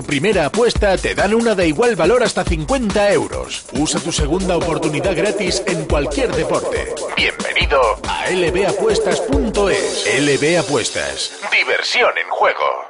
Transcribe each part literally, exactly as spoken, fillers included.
primera apuesta te dan una de igual valor hasta cincuenta euros. Usa tu segunda oportunidad gratis en cualquier deporte. Bienvenido a L B apuestas punto es. L B Apuestas. Diversión en juego.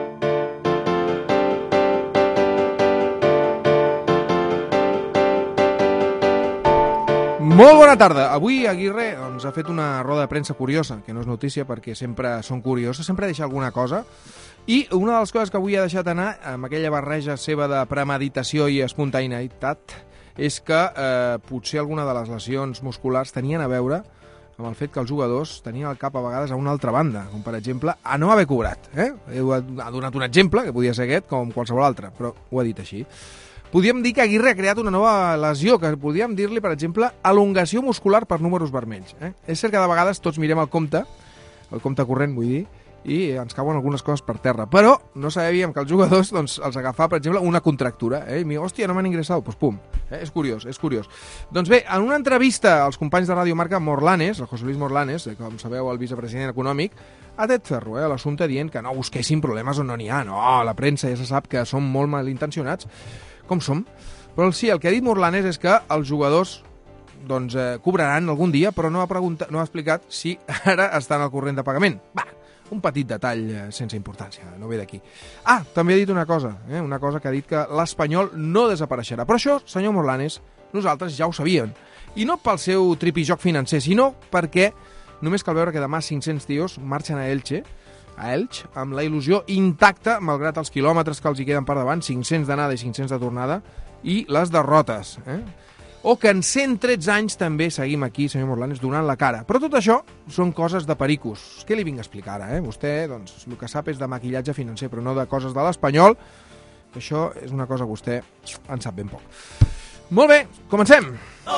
Molt bona tarda. Avui Aguirre doncs, ha fet una roda de premsa curiosa, que no és notícia perquè sempre són curioses, sempre deixa alguna cosa. I una de les coses que avui ha deixat anar, amb aquella barreja seva de premeditació i espontaneïtat, és que eh, potser alguna de les lesions musculars tenien a veure amb el fet que els jugadors tenien el cap a vegades a una altra banda, com per exemple a no haver cobrat. Eh? Ha donat un exemple, que podia ser aquest, com qualsevol altre, però ho ha dit així. Podríem dir que Aguirre ha creat una nova lesió, que podríem dir-li, per exemple, elongació muscular per números vermells. Eh? És cert que de vegades tots mirem el compte, el compte corrent, vull dir, i ens cauen algunes coses per terra. Però no sabíem que els jugadors doncs, els agafava, per exemple, una contractura. Eh? I mi, hòstia, no m'han ingressat. Doncs pum. Eh? És curiós, és curiós. Doncs bé, en una entrevista als companys de Radio Marca, Morlanes, el José Luis Morlanes, com sabeu, el vicepresident econòmic, ha tret ferro eh, a l'assumpte dient que no busquessin problemes on no n'hi ha. No, la premsa ja se sap que són molt malintencionats, com som. Però sí, el que ha dit Morlanes és que els jugadors doncs, eh, cobraran algun dia, però no ha, preguntat, no ha explicat si ara estan al corrent de pagament. Va, un petit detall eh, sense importància, no ve d'aquí. Ah, també ha dit una cosa, eh, una cosa que ha dit que l'Espanyol no desapareixerà. Però això, senyor Morlanes, nosaltres ja ho sabíem. I no pel seu tripijoc financer, sinó perquè només cal veure que demà cinc-cents tios marxen a Elche, a Elx, amb la il·lusió intacta, malgrat els quilòmetres que els hi queden per davant, cinc-cents d'anada i cinc-cents de tornada, i les derrotes. Eh? O que en cent tretze anys també seguim aquí, senyor Morlanes, donant la cara. Però tot això són coses de pericos. Què li vinc a explicar ara? Eh? Vostè, doncs, el que sap és de maquillatge financer, però no de coses de l'Espanyol. Això és una cosa que vostè en sap ben poc. Molt bé, comencem!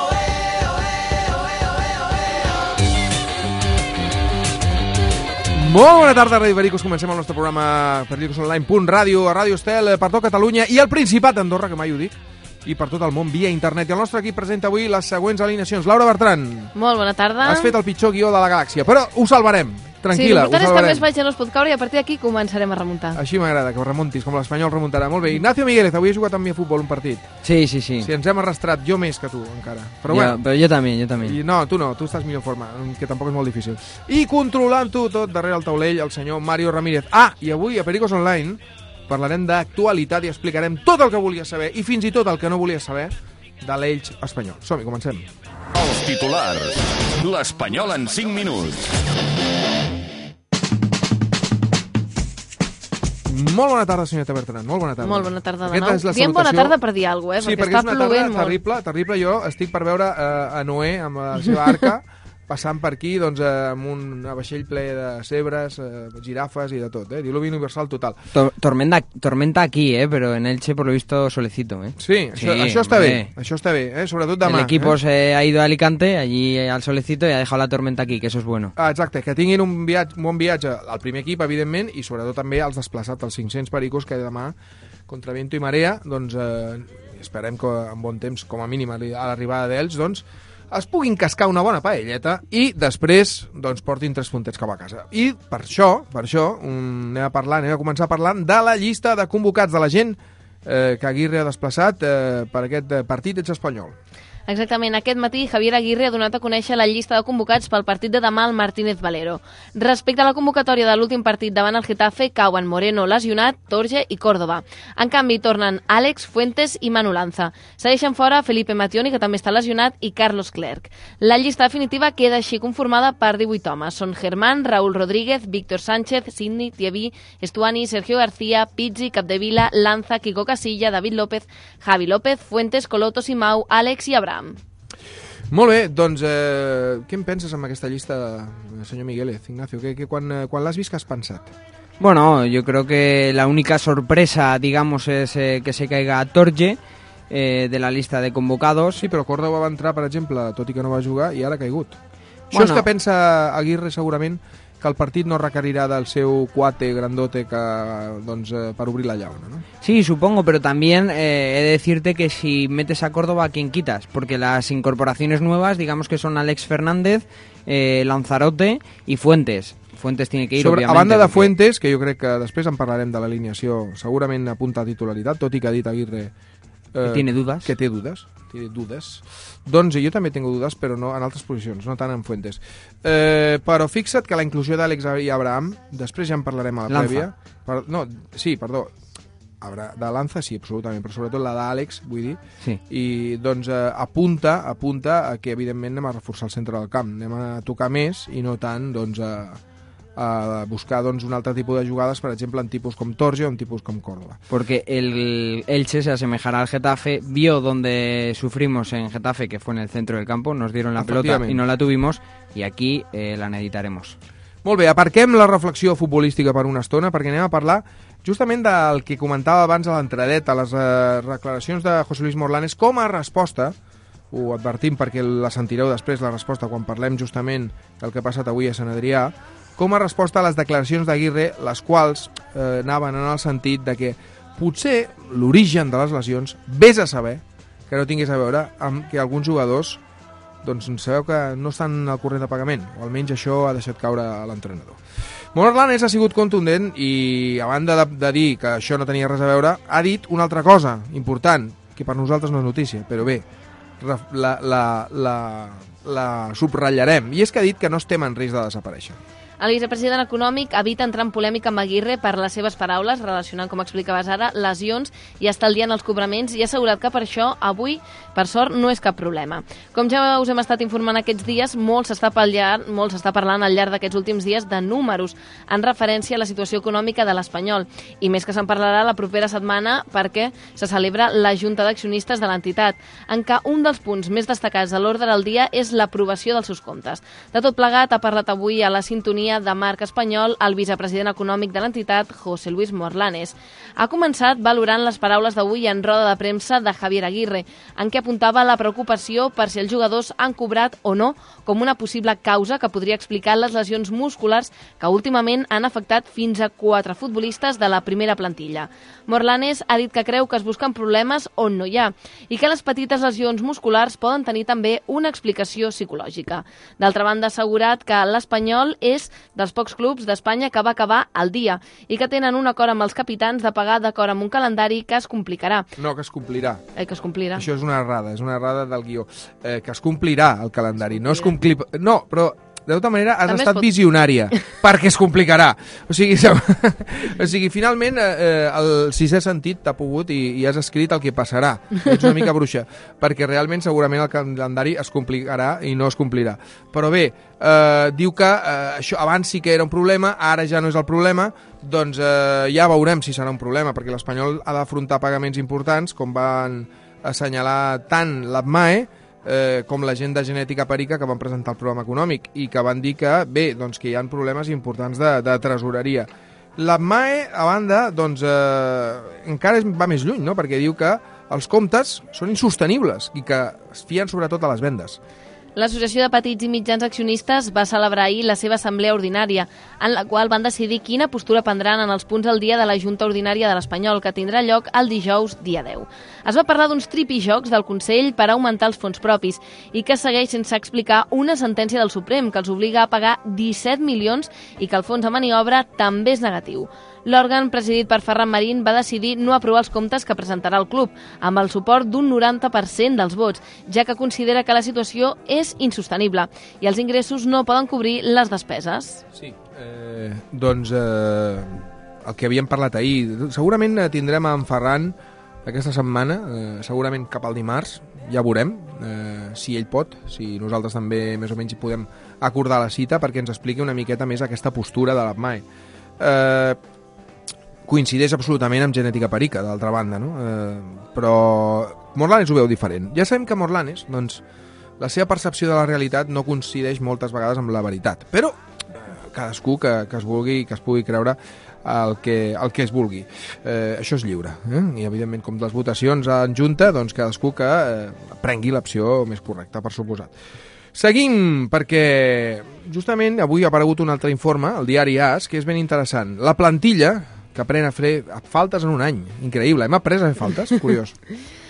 Molt bona tarda, Ràdio Pericos. Comencem el nostre programa pericosonline.radio a Ràdio Estel per tot Catalunya i el Principat d'Andorra, que mai ho dic, i per tot el món via internet. I el nostre equip presenta avui les següents alineacions. Laura Bertran. Molt bona tarda. Has fet el pitjor guió de la galàxia, però ho salvarem. Tranquil·la, sí, l'important ho és que salvarem. més baixa no es pot caure i a partir d'aquí començarem a remuntar. Així m'agrada, que ho remuntis, com l'Espanyol remuntarà. Molt bé. Ignacio Migueles, avui he jugat amb mi a futbol un partit. Sí, sí, sí. Sí, ens hem arrastrat, jo més que tu, encara. Però jo, bueno. Però jo també, jo també. I no, tu no, tu estàs millor forma, que tampoc és molt difícil. I controlant-ho tot darrere el taulell, el senyor Mario Ramírez. Ah, i avui a Pericos Online parlarem d'actualitat i explicarem tot el que volies saber i fins i tot el que no volies saber de l'Elx espanyol. Som-hi, comencem. Els titulars. L'Espanyol en cinc minuts. Molt bona tarda, senyoreta Bertran, molt bona tarda. Molt bona tarda de Aquesta nou. és la Diem bona salutació. tarda per dir alguna cosa, eh? Sí, perquè, perquè està és una tarda plovent molt. terrible, terrible. Jo estic per veure eh, a Noé amb la seva arca passant per aquí doncs, eh, amb un vaixell ple de zebres, eh, girafes i de tot. Eh? Diluvi universal total. Tor tormenta, tormenta aquí, eh, pero en Elche por lo visto solecito, eh. Sí, això, Sí, això està hombre. bé, això està bé, eh? Sobretot demà. El equipo eh? se ha ido a Alicante, allí al solecito, y ha dejado la tormenta aquí, que eso es bueno. Ah, exacte, que tinguin un, viatge, un bon viatge al primer equip, evidentment, i sobretot també als desplaçats, els cinc-cents pericos, que demà, contra vento i marea, doncs eh, esperem que en bon temps, com a mínim a l'arribada d'ells, doncs, es puguin cascar una bona paelleta i després doncs, portin tres puntets cap a casa. I per això, per això um, anem a parlar, anem a començar parlant de la llista de convocats de la gent eh, que Aguirre ha desplaçat eh, per aquest eh, partit Elx espanyol. Exactament, aquest matí Javier Aguirre ha donat a conèixer la llista de convocats pel partit de demà al Martínez Valero. Respecte a la convocatòria de l'últim partit davant el Getafe, cauen Moreno lesionat, Torge i Córdoba. En canvi, tornen Àlex, Fuentes i Manu Lanza. Segueixen fora Felipe Mattioni, que també està lesionat, i Carlos Clerc. La llista definitiva queda així conformada per divuit homes. Són Germán, Raúl Rodríguez, Víctor Sánchez, Sidney, Thieví, Estuani, Sergio García, Pizzi, Capdevila, Lanza, Kiko Casilla, David López, Javi López, Fuentes, Coloto, Simau, Àlex i Abraham. Molt bé, doncs eh, què en penses amb aquesta llista, senyor Migueles, Ignacio? Que, que quan, eh, quan l'has vist, què has pensat? Bueno, yo creo que la única sorpresa, digamos, es eh, que se caiga Torge eh, de la lista de convocados. Sí, però Córdoba va entrar, per exemple, tot i que no va jugar, i ara ha caigut. Això Bueno. és que pensa Aguirre segurament que el partit no requerirà del seu cuate grandote que, doncs, eh, per obrir la llauna, ¿no? Sí, supongo, pero también eh, he de decirte que si metes a Córdoba, ¿a quién quitas? Porque las incorporaciones nuevas, digamos que son Alex Fernández, eh, Lanzarote y Fuentes. Fuentes tiene que ir, Sobre, obviamente. a banda de porque... Fuentes, que jo crec que després en parlarem de l'alineació, segurament apunta a titularitat, tot i que ha dit Aguirre... Eh, que tiene dudas. Que té dudes. Té dudes. Doncs jo també tinc dudes, però no en altres posicions, no tant en Fuentes. Eh, però fixa't que la inclusió d'Àlex i Abraham, després ja en parlarem a la Lanza. prèvia. Per, no, sí, perdó. De Lanza sí, absolutament, però sobretot la d'Àlex, vull dir, sí. I doncs eh, apunta, apunta a que evidentment anem a reforçar el centre del camp, anem a tocar més i no tant doncs, a, a buscar doncs, un altre tipus de jugades, per exemple, en tipus com Torge o en tipus com Córdoba. Porque el Elche se asemejará al Getafe, vio donde sufrimos en Getafe, que fue en el centro del campo, nos dieron la pelota y no la tuvimos, y aquí eh, la necesitaremos. Molt bé, aparquem la reflexió futbolística per una estona, perquè anem a parlar justament del que comentava abans a l'entradeta, les eh, declaracions de José Luis Morlanes com a resposta, ho advertim perquè la sentireu després, la resposta, quan parlem justament del que ha passat avui a Sant Adrià, com a resposta a les declaracions d'Aguirre, les quals eh, anaven en el sentit de que potser l'origen de les lesions, vés a saber, que no tingués a veure amb que alguns jugadors doncs sabeu que no estan al corrent de pagament, o almenys això ha deixat caure a l'entrenador. Morlanes ha sigut contundent i, a banda de, de dir que això no tenia res a veure, ha dit una altra cosa important, que per nosaltres no és notícia, però bé, la, la, la, la subratllarem, i és que ha dit que no estem en risc de desaparèixer. El vicepresident econòmic evita entrar en polèmica amb Aguirre per les seves paraules, relacionant, com explicaves ara, lesions i estalviant els cobraments, i ha assegurat que per això, avui, per sort, no és cap problema. Com ja us hem estat informant aquests dies, molt s'està molt s'està parlant al llarg d'aquests últims dies de números en referència a la situació econòmica de l'Espanyol, i més que se'n parlarà la propera setmana perquè se celebra la Junta d'Accionistes de l'entitat, en què un dels punts més destacats de l'ordre del dia és l'aprovació dels seus comptes. De tot plegat, ha parlat avui a la sintonia de Marc Espanyol el vicepresident econòmic de l'entitat, José Luis Morlanes. Ha començat valorant les paraules d'avui en roda de premsa de Javier Aguirre, en què apuntava la preocupació per si els jugadors han cobrat o no, com una possible causa que podria explicar les lesions musculars que últimament han afectat fins a quatre futbolistes de la primera plantilla. Morlanes ha dit que creu que es busquen problemes on no hi ha i que les petites lesions musculars poden tenir també una explicació psicològica. D'altra banda, ha assegurat que l'Espanyol és dels pocs clubs d'Espanya que va acabar al dia i que tenen un acord amb els capitans de pagar d'acord amb un calendari que es complicarà. No, que es complirà. Eh, que es complirà. Això és una errada, és una errada del guió. Eh, que es complirà el calendari, no es compli... No, però de tota manera has També estat pot... visionària, perquè es complicarà. O sigui, o sigui finalment eh, el sisè sentit t'ha pogut i, i has escrit el que passarà. Ets una mica bruixa, perquè realment segurament el calendari es complicarà i no es complirà. Però bé, eh, diu que eh, això abans sí que era un problema, ara ja no és el problema, doncs eh, ja veurem si serà un problema, perquè l'Espanyol ha d'afrontar pagaments importants, com van assenyalar tant l'Apmae, Eh, com l'agenda genètica perica que van presentar el programa econòmic i que van dir que, bé, doncs que hi ha problemes importants de, de tresoreria. L'Apmae, a banda, doncs eh, encara va més lluny, no? Perquè diu que els comptes són insostenibles i que es fien sobretot a les vendes. L'Associació de Petits i Mitjans Accionistes va celebrar ahir la seva assemblea ordinària, en la qual van decidir quina postura prendran en els punts del dia de la Junta Ordinària de l'Espanyol, que tindrà lloc el dijous, dia deu. Es va parlar d'uns tripijocs del Consell per augmentar els fons propis i que segueix sense explicar una sentència del Suprem que els obliga a pagar disset milions i que el fons de maniobra també és negatiu. L'òrgan, presidit per Ferran Marín, va decidir no aprovar els comptes que presentarà el club, amb el suport d'un noranta per cent dels vots, ja que considera que la situació és insostenible i els ingressos no poden cobrir les despeses. Sí, eh, doncs eh, el que havíem parlat ahir, segurament tindrem en Ferran aquesta setmana, eh, segurament cap al dimarts, ja veurem eh, si ell pot, si nosaltres també més o menys hi podem acordar la cita perquè ens expliqui una miqueta més aquesta postura de l'Apmae. Eh, coincideix absolutament amb genètica perica, d'altra banda, no? Eh, però Morlanes ho veu diferent. Ja sabem que Morlanes, doncs, la seva percepció de la realitat no coincideix moltes vegades amb la veritat, però eh, cadascú que, que es vulgui, que es pugui creure el que, el que es vulgui. Eh, això és lliure, eh? I evidentment com les votacions en junta, doncs cadascú que eh, prengui l'opció més correcta, per suposat. Seguim, perquè justament avui ha aparegut un altre informe, el diari AS, que és ben interessant. La plantilla que aprèn a fer faltes en un any. Increïble, hem après a fer faltes? Curiós.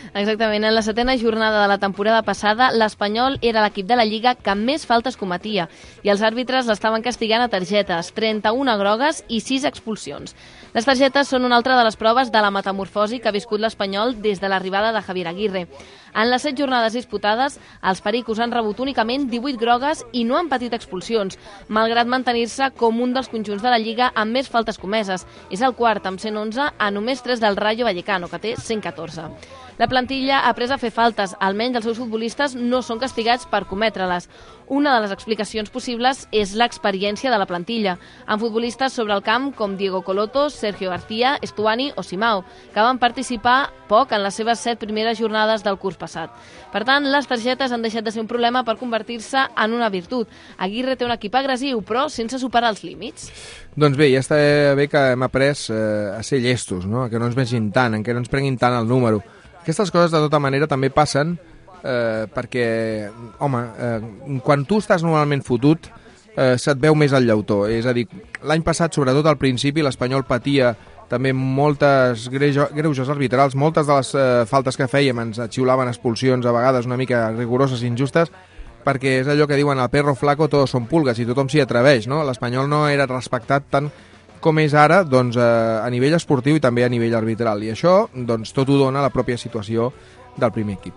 Exactament. En la setena jornada de la temporada passada, l'Espanyol era l'equip de la Lliga que més faltes cometia i els àrbitres l'estaven castigant a targetes, trenta-una grogues i sis expulsions. Les targetes són una altra de les proves de la metamorfosi que ha viscut l'Espanyol des de l'arribada de Javier Aguirre. En les set jornades disputades, els pericos han rebut únicament divuit grogues i no han patit expulsions, malgrat mantenir-se com un dels conjunts de la Lliga amb més faltes comeses. És el quart, amb cent onze, a només tres del Rayo Vallecano, que té cent catorze. La plantilla ha après a fer faltes, almenys els seus futbolistes no són castigats per cometre-les. Una de les explicacions possibles és l'experiència de la plantilla, amb futbolistes sobre el camp com Diego Colotos, Sergio García, Estuani o Simao, que van participar poc en les seves set primeres jornades del curs passat. Per tant, les targetes han deixat de ser un problema per convertir-se en una virtut. Aguirre té un equip agressiu, però sense superar els límits. Doncs bé, ja està bé que hem après eh, a ser llestos, no? Que no ens vegin tant, en que no ens prenguin tant el número. Aquestes coses, de tota manera, també passen eh, perquè, home, eh, quan tu estàs normalment fotut, eh, se't veu més el llautó. És a dir, l'any passat, sobretot al principi, l'Espanyol patia també moltes greuges arbitrals, moltes de les eh, faltes que fèiem ens xiulaven expulsions, a vegades una mica rigoroses i injustes, perquè és allò que diuen al perro flaco todos son pulgas i tothom s'hi atreveix, no? L'Espanyol no era respectat tant com és ara, doncs, a nivell esportiu i també a nivell arbitral. I això, doncs, tot ho dona la pròpia situació del primer equip.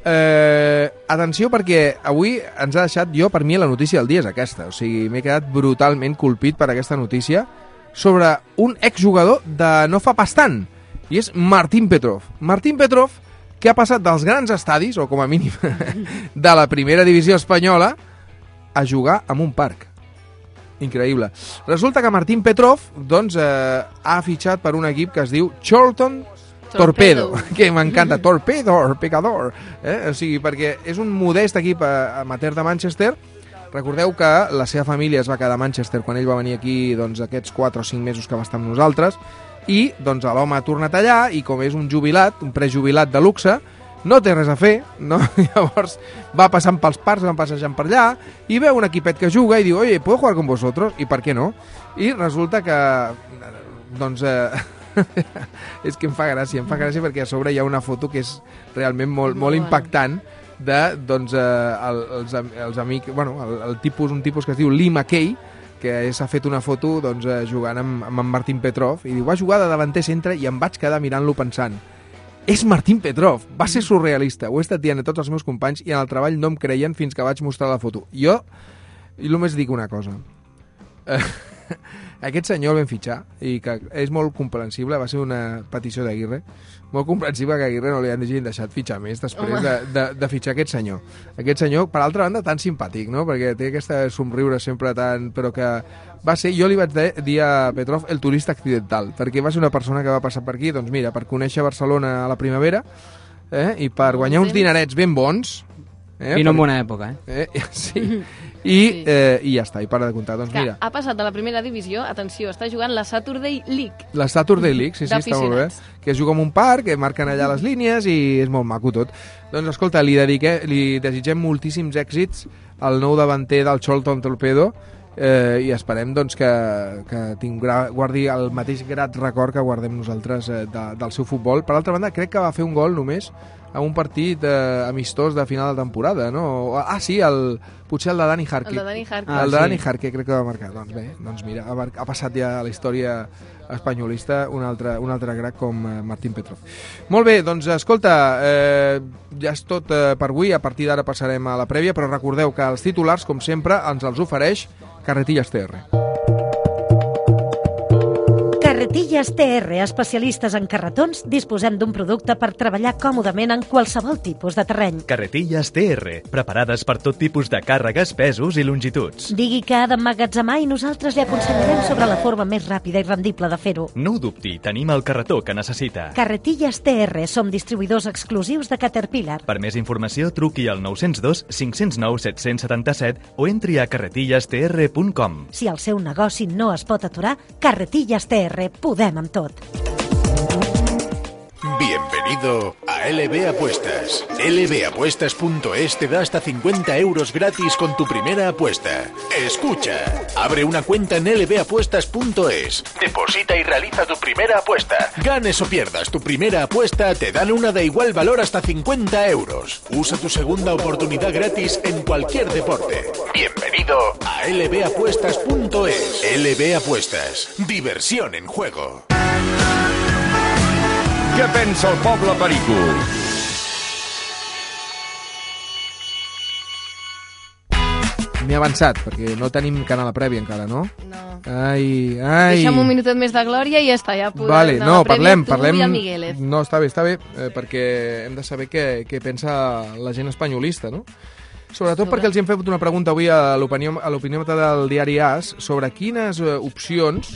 Eh, atenció, perquè avui ens ha deixat, jo, per mi, la notícia del dia és aquesta. O sigui, m'he quedat brutalment colpit per aquesta notícia sobre un exjugador de no fa pas tant, i és Martín Petrov. Martín Petrov, que ha passat dels grans estadis, o com a mínim de la primera divisió espanyola, a jugar en un parc. Increïble. Resulta que Martín Petrov doncs, eh, ha fitxat per un equip que es diu Charlton Torpedo, Torpedo. Que m'encanta, Torpedo, Pecador, eh? O sigui, perquè és un modest equip amateur de Manchester. Recordeu que la seva família es va quedar a Manchester quan ell va venir aquí, doncs, aquests quatre o cinc mesos que va estar amb nosaltres, i doncs l'home ha tornat allà, i com és un jubilat, un prejubilat de luxe, no té res a fer, no? Llavors va passant pels parcs, va passejant per allà i veu un equipet que juga i diu, oye, ¿puedo jugar con vosotros? I per què no? I resulta que, doncs, eh, és que em fa gràcia, em fa gràcia perquè a sobre hi ha una foto que és realment molt, molt impactant de, doncs, eh, els, els amics, bueno, el, el tipus, un tipus que es diu Lee McKay, que s'ha fet una foto, doncs, jugant amb, amb en Martín Petrov, i diu, va jugar de davanter centre i em vaig quedar mirant-lo pensant, és Martín Petrov, va ser surrealista, ho he estat dient a tots els meus companys i en el treball no em creien fins que vaig mostrar la foto. Jo, i només dic una cosa, eh, aquest senyor el vam fitxar i que és molt comprensible, va ser una petició d'Aguirre, molt comprensible que Aguirre no li hagin deixat fitxar més després de, de, de fitxar aquest senyor. Aquest senyor, per altra banda, tan simpàtic, no? Perquè té aquesta somriure sempre tan... però que va ser, jo li vaig dir a Petrov el turista accidental, perquè va ser una persona que va passar per aquí, doncs mira, per conèixer Barcelona a la primavera, eh? I per guanyar uns dinerets ben bons... Eh? I no en bona època, eh? eh? Sí. I, eh, i ja està, i para de comptar. Doncs que mira, ha passat de la primera divisió, atenció, està jugant la Saturday League. La Saturday League, sí, sí, està molt bé. Que es juga en un parc, que marquen allà les línies i és molt maco tot. Doncs escolta, li, dedique, li desitgem moltíssims èxits al nou davanter del Charlton Torpedo eh, i esperem doncs, que, que tinguà, guardi el mateix grat record que guardem nosaltres eh, de, del seu futbol. Per altra banda, crec que va fer un gol només a un partit eh, amistós de final de temporada, no? Ah, sí, el, potser el de Dani Jarque. El de Dani Jarque. Ah, el de sí. Dani Jarque crec que va marcar. Doncs bé, doncs mira, ha, ha passat ja a la història espanyolista un altre, un altre crac com eh, Martín Petrov. Molt bé, doncs escolta, eh, ja és tot eh, per avui, a partir d'ara passarem a la prèvia, però recordeu que els titulars, com sempre, ens els ofereix Carretillas T R. Carretillas T R, especialistes en carretons, disposem d'un producte per treballar còmodament en qualsevol tipus de terreny. Carretillas T R, preparades per tot tipus de càrregues, pesos i longituds. Digui que ha d'emmagatzemar i nosaltres li aconsellarem sobre la forma més ràpida i rendible de fer-ho. No ho dubti, tenim el carretó que necessita. Carretillas T R, som distribuïdors exclusius de Caterpillar. Per més informació, truqui al nou zero dos, cinc zero nou, set setanta set o entri a carretillas t r punt com. Si el seu negoci no es pot aturar, Carretillas T R, podem amb tot. Bienvenido a a L B Apuestas. L B Apuestas punto es te da hasta cincuenta euros gratis con tu primera apuesta. Escucha, abre una cuenta en L B Apuestas punto es, deposita y realiza tu primera apuesta. Ganes o pierdas tu primera apuesta, te dan una de igual valor hasta cincuenta euros. Usa tu segunda oportunidad gratis en cualquier deporte. Bienvenido a L B Apuestas punto es. L B Apuestas. Diversión en juego. Què pensa el poble perico? M'he avançat, perquè no tenim canal prèvia encara, no? No. Ai, ai... Deixa'm un minutet més de glòria i ja està, ja podem vale, anar no, a la prèvia, parlem, tu parlem... i el Migueles. No, està bé, està bé, eh, perquè hem de saber què, què pensa la gent espanyolista, no? Sobretot sobre... perquè els hem fet una pregunta avui a l'opiniòmetre del diari A S sobre quines eh, opcions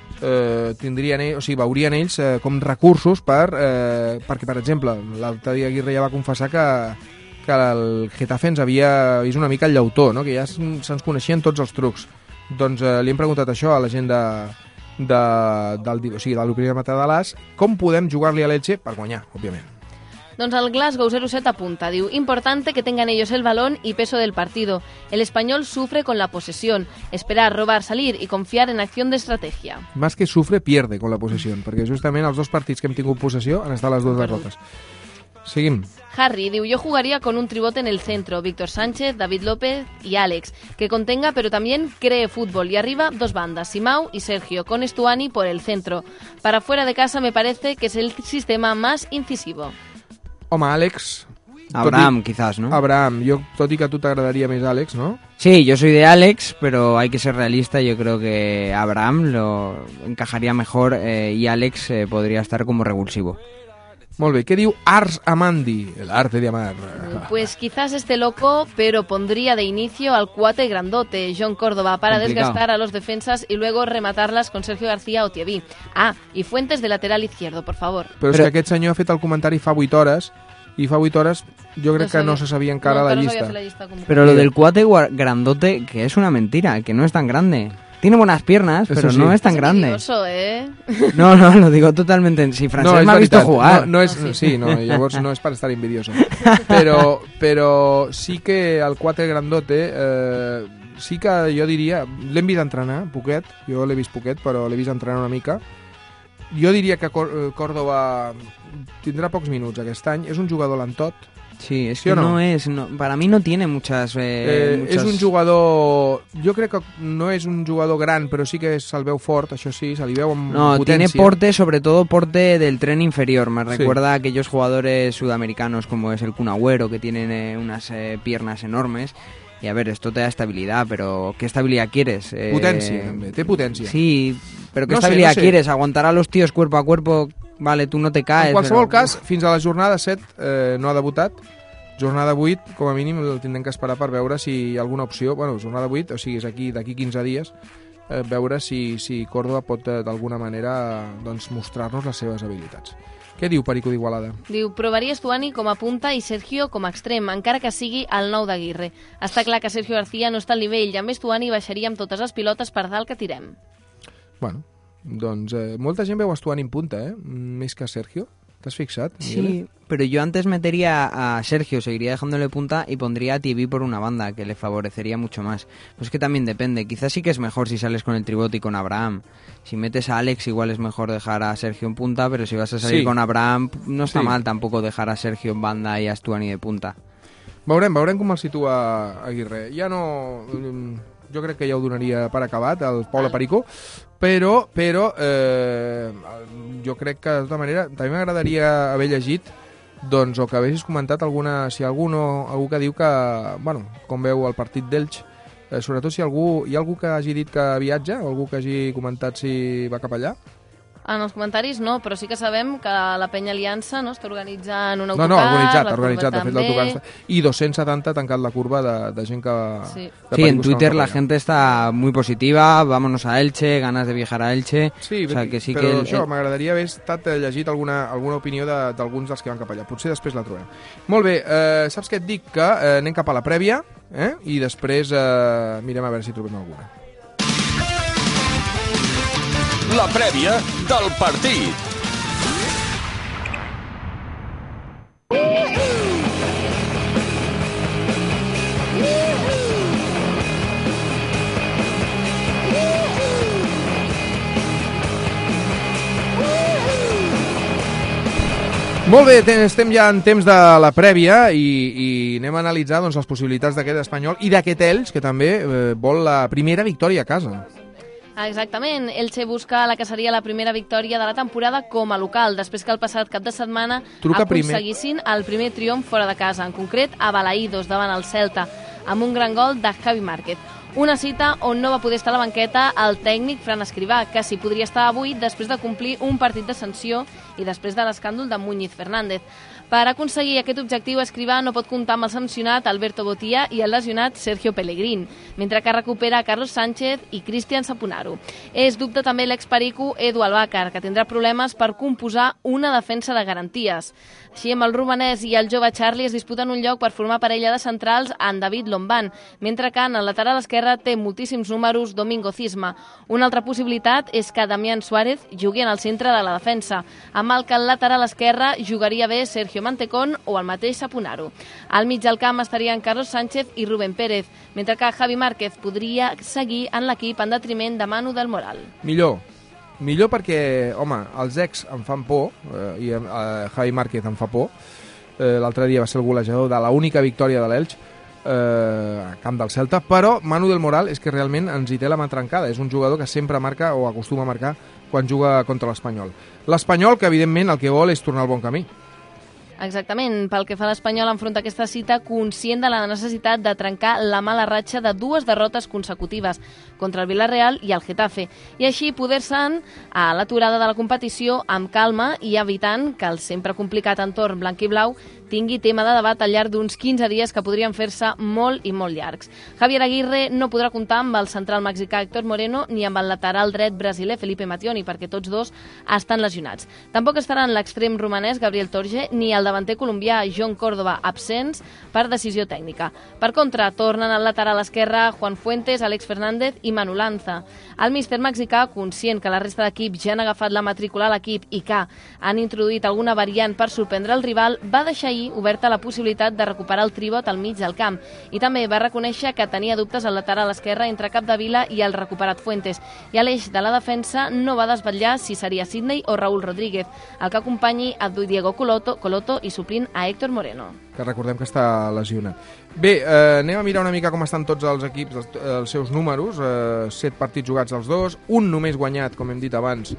eh, tindrien ells, o sigui, veurien ells eh, com recursos per, eh, perquè, per exemple, l'altre dia Aguirre ja va confessar que, que el Getafe ens havia vist una mica el llautó, no? Que ja se'ns coneixien tots els trucs. Doncs eh, li hem preguntat això a la gent de, de, del, o sigui, de l'opiniòmetre de l'A S, com podem jugar-li a l'Elche per guanyar, òbviament. Doncs el Glasgow cero set apunta, diu, importante que tengan ellos el balón y peso del partido. El español sufre con la posesión, esperar, robar, salir y confiar en acción de estrategia. Más que sufre, pierde con la posesión, perquè justament els dos partits que hem tingut possessió han estat les dues derrotes. Seguim. Harry diu, yo jugaría con un tribote en el centro, Víctor Sánchez, David López y Alex, que contenga pero también cree fútbol, y arriba dos bandas, Simao y Sergio, con Estuani por el centro. Para fuera de casa me parece que es el sistema más incisivo. Home, Àlex... Abraham, i, quizás, ¿no? Abraham, yo, tot i que a tu t'agradaria més Àlex, ¿no? Sí, yo soy de Alex, pero hay que ser realista. Yo creo que Abraham lo encajaría mejor eh, y Alex eh, podría estar como revulsivo. Molt bé, què diu Ars Amandi? El arte de amar. Pues quizás esté loco, pero pondría de inicio al cuate grandote, John Córdoba, para Complicado. desgastar a los defensas y luego rematarlas con Sergio García o Thierry. Ah, y Fuentes de lateral izquierdo, por favor. Però és Però- que aquest senyor ha fet el comentari fa vuit hores i fa vuit hores jo crec No que sabia- no se sabia encara no, la encara no llista. sabia fer la llista completa. Pero lo del cuate gua- grandote, que es una mentira, que no es tan grande. Tiene buenas piernas, Eso pero sí. no es tan Es grande. envidioso, ¿eh? No, no, lo digo totalmente. en- Si Francesc és me ha visto veritat. jugar. No, no és, No, sí. sí, no, llavors no és per estar envidioso. Però, però sí que el quatre grandote, eh, sí que jo diria, l'hem vist entrenar, poquet, jo l'he vist poquet, però l'he vist entrenar una mica. Jo diria que Cor- eh, Córdoba tindrà pocs minuts aquest any, és un jugador lentot. Sí, es ¿Sí que o no? no? es. No, para mí no tiene muchas. Eh, Eh, muchas... És un jugador... Jo crec que no és un jugador gran, però sí que se'l veu fort, això sí, se li veu amb No, tiene potència. porte, sobre todo porte del tren inferior. Me Sí. recuerda a aquellos jugadores sudamericanos como es el Kun Agüero, que tienen eh, unas eh, piernas enormes. Y a ver, esto te da estabilidad, pero ¿qué estabilidad quieres? Eh, Potència, també, té potència. Sí, pero ¿qué No sé, estabilidad no sé. quieres? ¿Aguantar a los tíos cuerpo a cuerpo? Vale, tú no te caes. En qualsevol pero... cas, fins a la jornada set eh, no ha debutat. Jornada vuit, com a mínim, el tindrem que esperar per veure si hi ha alguna opció. Bueno, jornada vuit, o sigui, és aquí d'aquí quinze dies, eh, veure si, si Córdoba pot eh, d'alguna manera doncs, mostrar-nos les seves habilitats. Què diu Perico d'Igualada? Diu, provaria Estuani com a punta i Sergio com a extrem, encara que sigui el nou d'Aguirre. Està clar que Sergio García no està al nivell i amb Estuani baixaria amb totes les pilotes per dalt que tirem. Bueno, doncs eh, molta gent veu Estuani en punta, eh? Més que Sergio. ¿Te has fixat? Sí, pero yo antes metería a Sergio, seguiría dejándole punta y pondría a Thierry por una banda, que le favorecería mucho más. Pues que también depende, quizás sí que es mejor si sales con el tribote y con Abraham. Si metes a Alex igual es mejor dejar a Sergio en punta, pero si vas a salir Sí. con Abraham no está Sí. mal tampoco dejar a Sergio en banda y a Estuani de punta. Veurem, veurem com el situa Aguirre. Ja no... Jo crec que ja ho donaria per acabat, el Poble Perico, però, però eh, jo crec que, de tota manera, també m'agradaria haver llegit doncs, o que haguessis comentat alguna, si algú, no, algú que diu que, bueno, com veu el partit d'Elx, eh, sobretot si algú, hi ha algú que hagi dit que viatja, o algú que hagi comentat si va cap allà. En els comentaris no, però sí que sabem que la Penya Aliança no està organitzant un No, autocar. no, ha organitzat, la ha organitzat, curva de fet, també. l'autocar. I dos-cents setanta ha tancat la curva de, de gent que... Sí. de Sí, en pericos que Twitter van la cap allà. gente está muy positiva, vámonos a Elche, ganas de viajar a Elche. Sí, o sea, que sí però que el- això, el- m'agradaria haver estat eh, llegit alguna, alguna opinió de- d'alguns dels que van cap allà. Potser després la trobem. Molt bé, eh, saps què et dic? Que eh, anem cap a la prèvia eh? i després eh, mirem a veure si trobem alguna. La prèvia del partit. Molt bé, estem ja en temps de la prèvia i, i anem a analitzar doncs, les possibilitats d'aquest Espanyol i d'aquest Elx, que també eh, vol la primera victòria a casa. Exactament. Elche busca la que seria la primera victòria de la temporada com a local, després que el passat cap de setmana Truca aconseguissin primer. el primer triomf fora de casa, en concret a Balaïdos, davant el Celta, amb un gran gol de Javi Márquez. Una cita on no va poder estar a la banqueta el tècnic Fran Escrivà, que s'hi podria estar avui després de complir un partit de sanció i després de l'escàndol de Muñiz Fernández. Per aconseguir aquest objectiu, Escrivà no pot comptar amb el sancionat Alberto Botia i el lesionat Sergio Pellegrín, mentre que recupera Carlos Sánchez i Cristian Saponaro. És dubte també l'experico Edu Albàcar, que tindrà problemes per composar una defensa de garanties. Així, amb el romanès i el jove Charlie es disputen un lloc per formar parella de centrals en David Lombán, mentre que en el lateral esquerre té moltíssims números Domingo Cisma. Una altra possibilitat és que Damián Suárez jugui en el centre de la defensa, amb el que al lateral esquerre jugaria bé Sergio Mantecón o el mateix Saponaro. Al mig del camp estarien Carlos Sánchez i Rubén Pérez, mentre que Javi Márquez podria seguir en l'equip en detriment de Manu del Moral. Millor. Millor perquè, home, els ex em fan por, eh, i eh, Javi Márquez em fa por. Eh, L'altre dia va ser el golejador de l'única victòria de l'Elx, eh, a camp del Celta, però Manu del Moral és que realment ens hi té la mà trencada. És un jugador que sempre marca o acostuma a marcar quan juga contra l'Espanyol. L'Espanyol, que evidentment el que vol és tornar al bon camí. Exactament. Pel que fa a l'Espanyol, enfronta aquesta cita conscient de la necessitat de trencar la mala ratxa de dues derrotes consecutives contra el Villarreal i el Getafe, i així poder-se'n a l'aturada de la competició amb calma i evitant que el sempre complicat entorn blanc i blau tingui tema de debat al llarg d'uns quinze dies que podrien fer-se molt i molt llargs. Javier Aguirre no podrà comptar amb el central mexicà Héctor Moreno ni amb el lateral dret brasiler Felipe Mattioni, perquè tots dos estan lesionats. Tampoc estaran l'extrem romanès Gabriel Torge ni el davanter colombià John Córdoba, absents per decisió tècnica. Per contra, tornen al lateral esquerre Juan Fuentes, Àlex Fernández i Manu Lanza. El míster mexicà, conscient que la resta d'equips ja han agafat la matrícula a l'equip i que han introduït alguna variant per sorprendre el rival, va deixar ahir oberta la possibilitat de recuperar el tribot al mig del camp i també va reconèixer que tenia dubtes al lateral esquerre entre Capdevila i el recuperat Fuentes, i a l'eix de la defensa no va desvetllar si seria Sidney o Raúl Rodríguez, el que acompanyi a Diego Coloto, Coloto i suplint a Héctor Moreno. Que recordem que està lesionat. Bé, eh, anem a mirar una mica com estan tots els equips, els, els seus números. Eh, set partits jugats els dos, un només guanyat, com hem dit abans,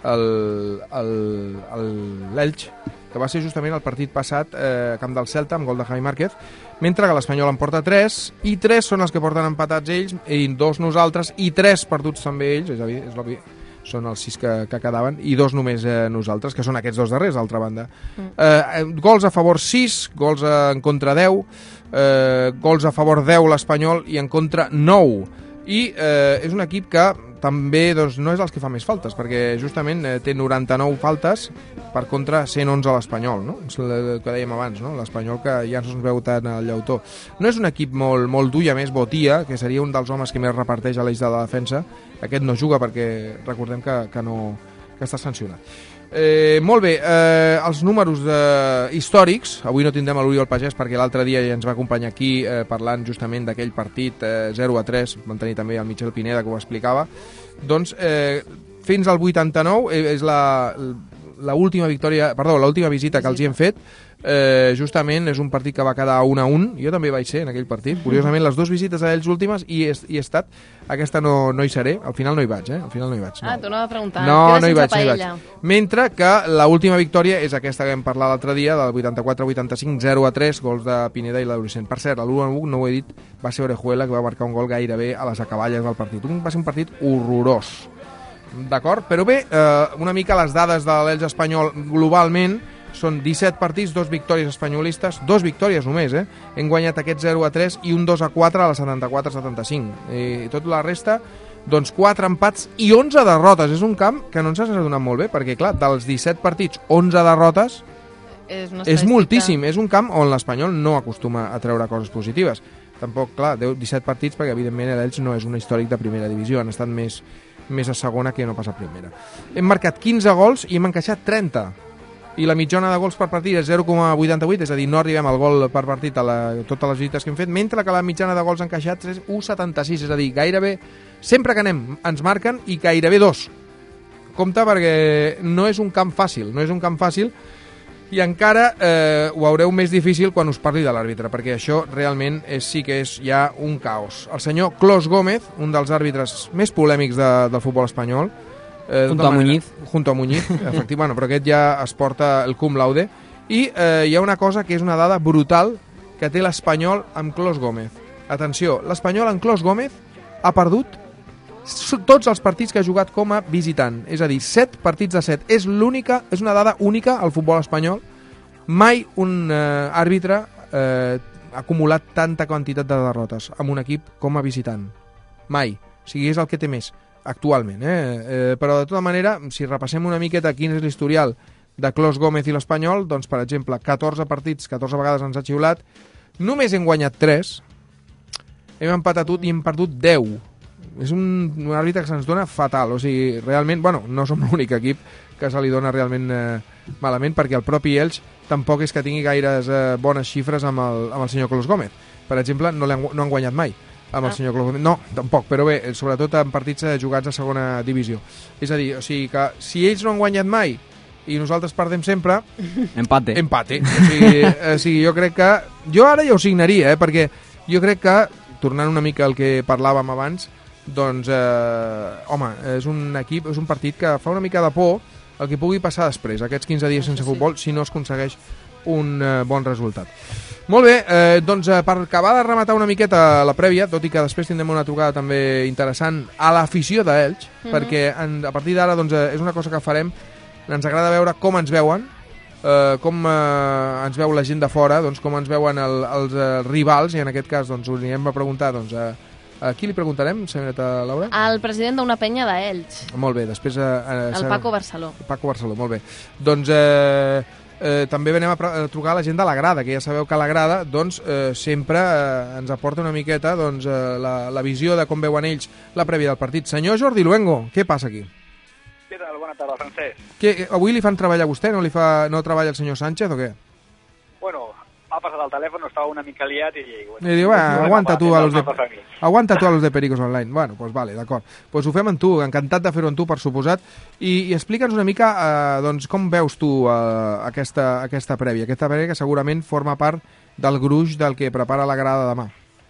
l'Elx, que va ser justament el partit passat eh, a camp del Celta amb gol de Javi Márquez, mentre que l'Espanyol en porta tres, i tres són els que porten empatats ells, i dos nosaltres, i tres perduts també ells, és a dir, és l'obvi, són els sis que, que quedaven, i dos només eh, nosaltres, que són aquests dos darrers, d'altra banda. Mm. Eh, gols a favor sis, gols en contra deu, eh, gols a favor deu l'Espanyol i en contra nou. I eh, és un equip que també doncs, no és els que fa més faltes, perquè justament eh, té noranta-nou faltes per contra cent onze a l'Espanyol, no? És el que dèiem abans, no? L'Espanyol que ja no se'ns veu tant al llautó. No és un equip molt, molt dur, i a més Botia, que seria un dels homes que més reparteix a l'eix de la defensa, aquest no juga perquè recordem que, que, no, que està sancionat. Eh, molt bé, eh, els números eh, històrics, avui no tindrem a l'Oriol Pagès perquè l'altre dia ja ens va acompanyar aquí eh, parlant justament d'aquell partit eh, zero a tres, vam tenir també el Michel Pineda que ho explicava, doncs eh, fins al vuitanta-nou eh, és la, la última victòria, perdó, l'última visita que els hi hem fet, eh, justament és un partit que va quedar un a un, jo també vaig ser en aquell partit, curiosament les dues visites a ells últimes i he, hi he estat, aquesta no, no hi seré, al final no hi vaig, eh? Al final no hi vaig. No. Ah, t'ho anava a preguntar. No, no hi vaig, no hi vaig. Mentre que l'última victòria és aquesta que vam parlar l'altre dia, del vuitanta-quatre vuitanta-cinc, zero a tres, gols de Pineda i l'Adolescent. Per cert, l'u a u, no ho he dit, va ser Orejuela, que va marcar un gol gairebé a les acaballes del partit. Un, va ser un partit horrorós. D'acord? Però bé, eh, una mica les dades de l'Elx espanyol globalment són disset partits, dos victòries espanyolistes, dos victòries només, eh? Hem guanyat aquest zero a tres i un dos a quatre a la setanta-quatre setanta-cinc. I tota la resta, doncs quatre empats i onze derrotes. És un camp que no ens ha donat molt bé, perquè clar, dels disset partits, onze derrotes és, és moltíssim. És un camp on l'Espanyol no acostuma a treure coses positives. Tampoc, clar, disset partits, perquè evidentment l'Elx no és un històric de primera divisió, han estat més, més a segona que no pas a primera. Hem marcat quinze gols i hem encaixat trenta. I la mitjana de gols per partit és zero coma vuitanta-vuit, és a dir, no arribem al gol per partit a la, totes les visites que hem fet, mentre que la mitjana de gols encaixats és u coma setanta-sis, és a dir, gairebé, sempre que anem ens marquen i gairebé dos. Compte perquè no és un camp fàcil, no és un camp fàcil I encara eh, ho haureu més difícil quan us parli de l'àrbitre, perquè això realment és, sí que és ja un caos. El senyor Clos Gómez, un dels àrbitres més polèmics de, del futbol espanyol, eh, junto a manera, Muñiz. Junto a Muñiz, efectivament, bueno, però aquest ja es porta el cum laude. I eh, hi ha una cosa que és una dada brutal que té l'Espanyol amb Clos Gómez. Atenció, l'Espanyol amb Clos Gómez ha perdut tots els partits que ha jugat com a visitant, és a dir, set partits de set. És l'única, és una dada única al futbol espanyol. Mai un eh, àrbitre eh, ha acumulat tanta quantitat de derrotes amb un equip com a visitant. Mai. O sigui, és el que té més actualment. Eh? Eh, però, de tota manera, si repassem una miqueta quin és l'historial de Clos Gómez i l'Espanyol, doncs, per exemple, catorze partits, catorze vegades ens ha xiulat, només hem guanyat tres, hem empatat un i hem perdut deu. És un, un àrbitre que se'ns dona fatal, o sigui, realment, bueno, no som l'únic equip que se li dona realment eh, malament, perquè el propi Elx tampoc és que tingui gaires eh, bones xifres amb el, amb el senyor Clos Gómez. Per exemple, no, han, no han guanyat mai amb el ah. senyor Clos Gómez. No, tampoc, però bé, sobretot en partits eh, jugats a segona divisió. És a dir, o sigui que si ells no han guanyat mai i nosaltres perdem sempre... Empate. Empate. O sigui, o sigui, jo crec que... Jo ara ja ho signaria, eh, perquè jo crec que, tornant una mica al que parlàvem abans, doncs, eh, home, és un equip, és un partit que fa una mica de por el que pugui passar després, aquests quinze dies sense futbol, si no es aconsegueix un eh, bon resultat. Molt bé, eh, doncs eh, per acabar de rematar una miqueta la prèvia, tot i que després tindrem una trucada també interessant a l'afició d'Elx, mm-hmm. perquè en, a partir d'ara doncs, eh, és una cosa que farem, ens agrada veure com ens veuen, eh, com eh, ens veu la gent de fora, doncs, com ens veuen el, els eh, rivals, i en aquest cas doncs, us anirem a preguntar doncs, eh, a qui li preguntarem, senyoreta Laura? Al president d'una penya d'Elx. Molt bé, després... Eh, eh, el Paco Barceló. Paco Barceló, molt bé. Doncs eh, eh, també venem a, a trucar a la gent de la grada, que ja sabeu que la grada doncs, eh, sempre eh, ens aporta una miqueta doncs, eh, la, la visió de com veuen ells la prèvia del partit. Senyor Jordi Luengo, què passa aquí? Què tal? Bona tarda, Francesc. Que, avui li fan treballar a vostè? No, li fa, no treballa el senyor Sánchez o què? Bueno, m'ha passat el telèfon, estava una mica liat i... Bueno, I diu, bueno, aguanta tu a los de... Aguanta tu a los de Pericos Online. Bueno, doncs pues vale, d'acord. Doncs pues ho fem amb tu, encantat de fer-ho amb tu, per suposat. I, i explica'ns una mica eh, doncs, com veus tu eh, aquesta, aquesta prèvia, aquesta prèvia que segurament forma part del gruix del que prepara la grada demà.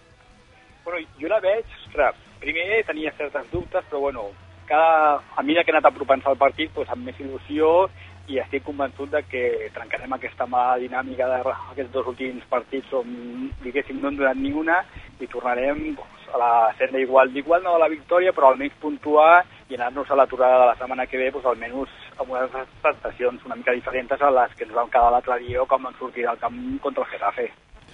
Bueno, jo la veig, ostres, primer tenia certes dubtes, però bueno, cada, a mesura que he anat apropant-se al partit, doncs, amb més il·lusió, i estic convençut de que trencarem aquesta mala dinàmica d'aquests dos últims partits on, diguéssim, no hem donat ninguna i tornarem doncs, a la senda igual, d'igual no de la victòria, però almenys puntuar i anar-nos a l'aturada de la setmana que ve, doncs, almenys amb unes prestacions una mica diferents a les que ens vam quedar l'altre dia com vam sortir del camp contra el Getafe.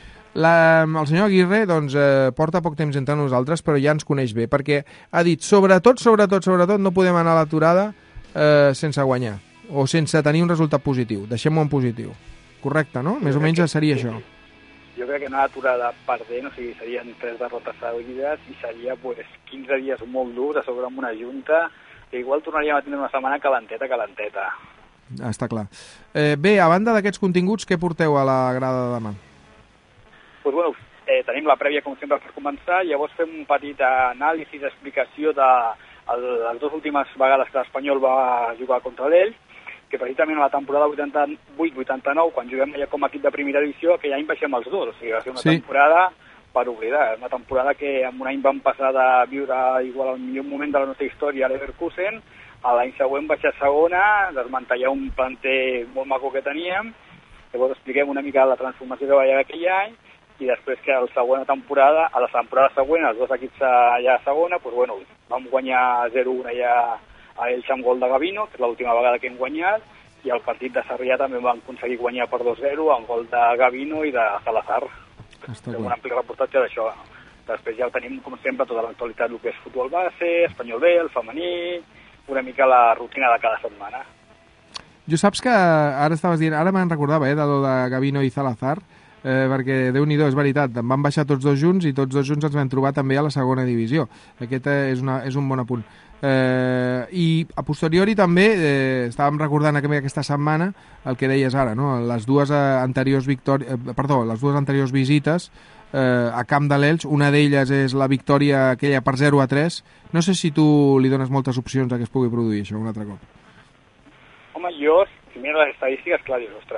La, el senyor Aguirre doncs, eh, porta poc temps entre nosaltres, però ja ens coneix bé, perquè ha dit, sobretot, sobretot, sobretot, no podem anar a l'aturada eh, sense guanyar, o sense tenir un resultat positiu. Deixem-ho en positiu. Correcte, no? Més o menys seria sí, això. Jo crec que anar aturada perdent, o sigui, serien tres derrotes seguides i seria pues, quinze dies molt durs a sobre amb una junta, que igual tornaríem a tindre una setmana calenteta, calenteta. Ah, està clar. Eh, bé, a banda d'aquests continguts, què porteu a la grada de demà? Pues, bueno, eh, tenim la prèvia, com sempre, per començar, llavors fem un petit anàlisi d'explicació de el, les dues últimes vegades que l'Espanyol va jugar contra l'Elx, que precisament a la temporada vuitanta-vuit vuitanta-nou, quan juguem ja com a equip de primera divisió, aquell any baixem els dos. O sigui, va ser una sí. temporada per oblidar. Una temporada que en un any vam passar de viure igual al millor moment de la nostra història a l'Everkusen, a l'any següent baixar a segona, desmantellar un planter molt maco que teníem, llavors expliquem una mica la transformació que va haver aquell any, i després que a la segona temporada, a la temporada següent, els dos equips allà a segona, doncs, bueno, vam guanyar zero a un allà a Elx amb gol de Gavino, que és l'última vegada que hem guanyat, i el partit de Sarrià també vam aconseguir guanyar per dos zero amb gol de Gavino i de Salazar. És un ampli reportatge d'això. Després ja tenim, com sempre, tota l'actualitat, el que és futbol base, espanyol B, el femení, una mica la rutina de cada setmana. Jo saps que ara estaves dient, ara me'n recordava, eh, de lo de Gavino i Salazar, eh, perquè Déu-n'hi-do, és veritat, em van baixar tots dos junts i tots dos junts ens vam trobar també a la segona divisió. Aquest és, una, és un bon apunt. Eh, i a posteriori també eh, estàvem recordant aquesta setmana el que deies ara, no? Les dues anteriors victòries, eh, perdó, les dues anteriors visites eh, a camp de l'Elx, una d'elles és la victòria aquella per zero a tres. No sé si tu li dones moltes opcions a que es pugui produir això un altre cop. Home, jo, si miro les estadístiques, clar, dius, ostres,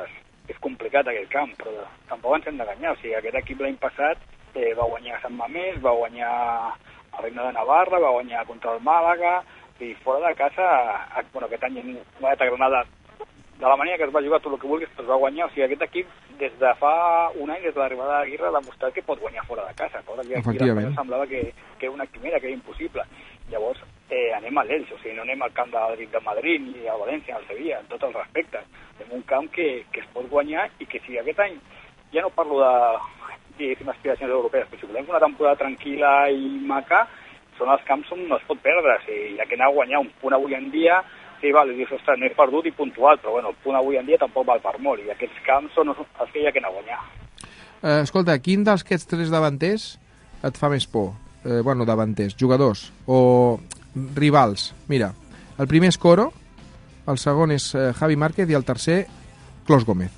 és complicat aquest camp, però tampoc ens hem d'enganyar. O sigui, aquest equip l'any passat eh, va guanyar a Sant Mamés, va guanyar a Reina de Navarra, va guanyar contra el Màlaga, i fora de casa, bueno, aquest any hem guanyat a Granada de la manera que es va jugar tot el que vulguis, es va guanyar. O sigui, aquest equip, des de fa un any, des de l'arribada de Aguirre, ha demostrat que pot guanyar fora de casa. Cosa que aquí semblava que, que era una quimera, que era impossible. Llavors, eh, anem a l'Elx, o sigui, no anem al camp de Madrid, de Madrid ni a València, al Sevilla, en tots els respectes. Anem un camp que, que es pot guanyar i que si aquest any, ja no parlo de, diguéssim, aspiracions europees, però si volem una temporada tranquil·la i maca, són els camps on no es pot perdre. O sigui, ja que anar a guanyar un punt avui en dia, sí, vale, dius, ostres, n'he perdut i puntual, però bueno, el punt avui en dia tampoc val per molt, i aquests camps són els que hi ha que anar a guanyar. Eh, escolta, quin dels aquests tres davanters et fa més por? Eh, bueno, davanters, jugadors o rivals. Mira, el primer és Coro, el segon és eh, Javi Márquez i el tercer, Clos Gómez.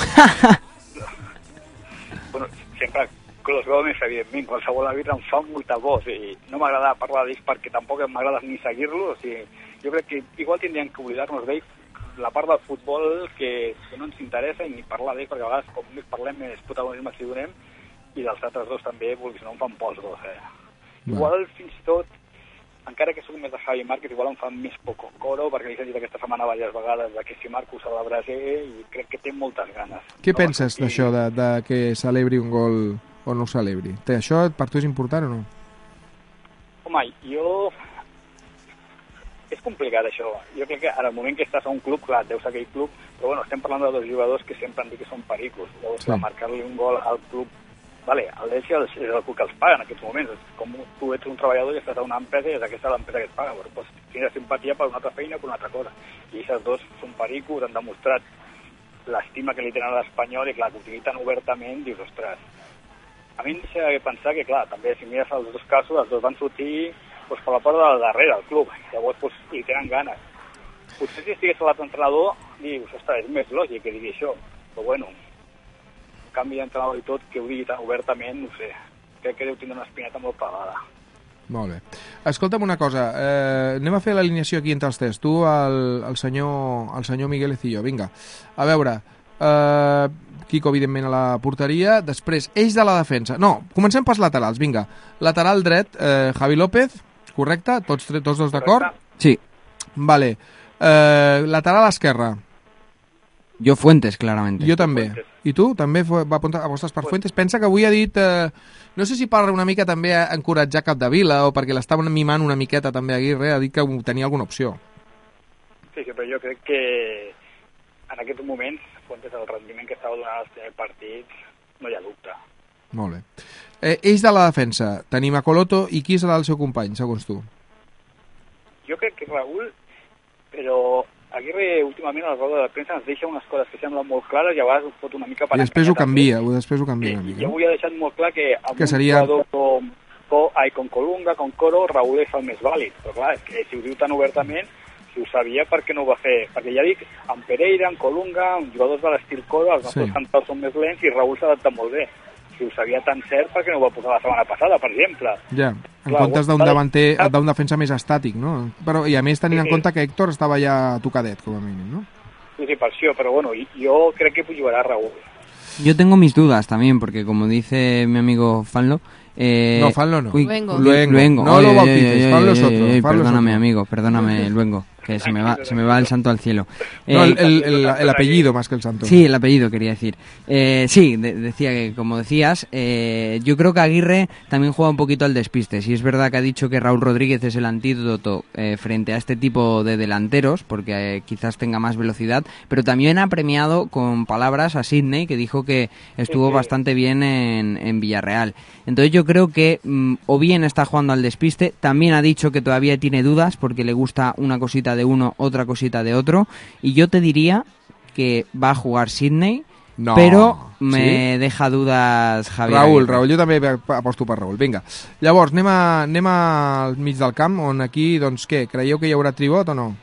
Bueno, sempre Clos Gómez, evidentment, qualsevol àrbitre em fa molta por, i no m'agrada parlar d'ells perquè tampoc m'agrada ni seguir-lo, o sigui, jo crec que igual tindríem que oblidar-nos d'ell la part del futbol que, que no ens interessa i ni parlar d'ell, perquè a vegades com més parlem més protagonisme si donem, i dels altres dos també, perquè si no em fan pors dos. Eh? Igual, fins i tot, encara que soc més de Javi Márquez, igual em fa més poc Coro, perquè li he dit aquesta setmana diverses vegades que si Marco celebrarà i crec que té moltes ganes. Què no penses i... d'això, de, de que celebri un gol o no celebri? Té, això per tu és important o no? Home, jo... És complicat, això. Jo crec que en el moment que estàs a un club, clar, deus aquell club, però bueno, estem parlant de dos jugadors que sempre han dit que són pericos. Llavors, sí. marcar-li un gol al club... Vale, el Elx és el club que els paga en aquests moments. Com tu ets un treballador i estàs a una empresa i és aquesta l'empresa que et paga. Però doncs, tens simpatia per una altra feina o per una altra cosa. I aquests dos són pericos, han demostrat l'estima que li tenen a l'Espanyol i, clar, que ho digui tan obertament, dius, ostres... A mi em deixa pensar que, clar, també, si mires els dos casos, els dos van sortir pues, per la part del darrere, al club. Llavors, pues, li tenen ganes. Potser si estigués a l'altre entrenador, dius, ostres, és més lògic que digui això. Però, bueno, canvi d'entrenador i tot, que ho digui tan obertament, no sé. Crec que deu tindre una espineta molt pagada. Molt bé. Escolta'm una cosa, eh, anem a fer l'alineació aquí entre els tres. Tu, el, el, senyor, el senyor Migueles i jo. Vinga, a veure... Eh, Quico, evidentment, a la porteria. Després, eix de la defensa. No, comencem pels laterals, vinga. Lateral dret, eh, Javi López, correcte? Tots, tots dos d'acord? Sí. Vale. Eh, lateral esquerra. Jo Fuentes, clarament. Jo també. I tu? També va apostar per Fuentes? Pensa que avui ha dit... Eh, no sé si parla una mica també a encoratjar Capdevila o perquè l'estava mimant una miqueta també Aguirre, ha dit que tenia alguna opció. Sí, sí, però jo crec que en aquests moments, Fuentes, el rendiment que estava donant als primers partits, no hi ha dubte. Molt bé. Eh, eix de la defensa. Tenim a Coloto i qui serà el seu company, segons tu? Jo crec que Raúl, però Aguirre últimament a la roda de premsa ens deixa unes coses que semblen molt clares i a vegades ho fot una mica per I després ho canvia, ho després ho canvia sí, una mica. I avui ha deixat molt clar que amb que un seria... jugador com, com, ai, com Colunga, com Coro, Raúl és el més vàlid. Però clar, és que si ho diu tan obertament, si ho sabia, per què no ho va fer? Perquè ja dic, en Pereira, en Colunga, en jugadors de l'estil Coro, els nostres sí. centrals són més lents i Raúl s'adapta molt bé. Si ho sabia tan cert, per què no ho va posar la setmana passada, per exemple? Ja, en Clar, comptes d'un davanter, d'un defensa més estàtic, no? Però, i a més tenint sí, en compte que Héctor estava ja tocadet, com a mínim, ¿no? Sí, sí, per això, però bueno, yo creo que jugará Raúl. Yo tengo mis dudas también, porque como dice mi amigo Fanlo... Eh, no, Fanlo no. Uy, Luengo. Luengo. Luengo. No oye, lo bautices, oye, oye, Fanlo es oye, otro. oye, Fanlo perdóname, es otro. amigo, perdóname, Luengo, que se me va se me va el santo al cielo. Eh, no, el, el, el, el eh, apellido más que el santo. Sí, el apellido quería decir. Eh, sí, de, decía que, como decías, eh, yo creo que Aguirre también juega un poquito al despiste. Sí es verdad que ha dicho que Raúl Rodríguez es el antídoto eh, frente a este tipo de delanteros, porque eh, quizás tenga más velocidad, pero también ha premiado con palabras a Sidney, que dijo que estuvo sí, sí. bastante bien en, en Villarreal. Entonces yo creo que mm, o bien está jugando al despiste, también ha dicho que todavía tiene dudas porque le gusta una cosita de uno, otra cosita de otro, y yo te diría que va a jugar Sidney, no. però me ¿Sí? deja dudas Javier. Raúl, Raúl, jo també aposto per Raúl. Vinga, llavors anem, a, anem al mig del camp, on aquí, doncs què, creieu que hi haurà tribot o no?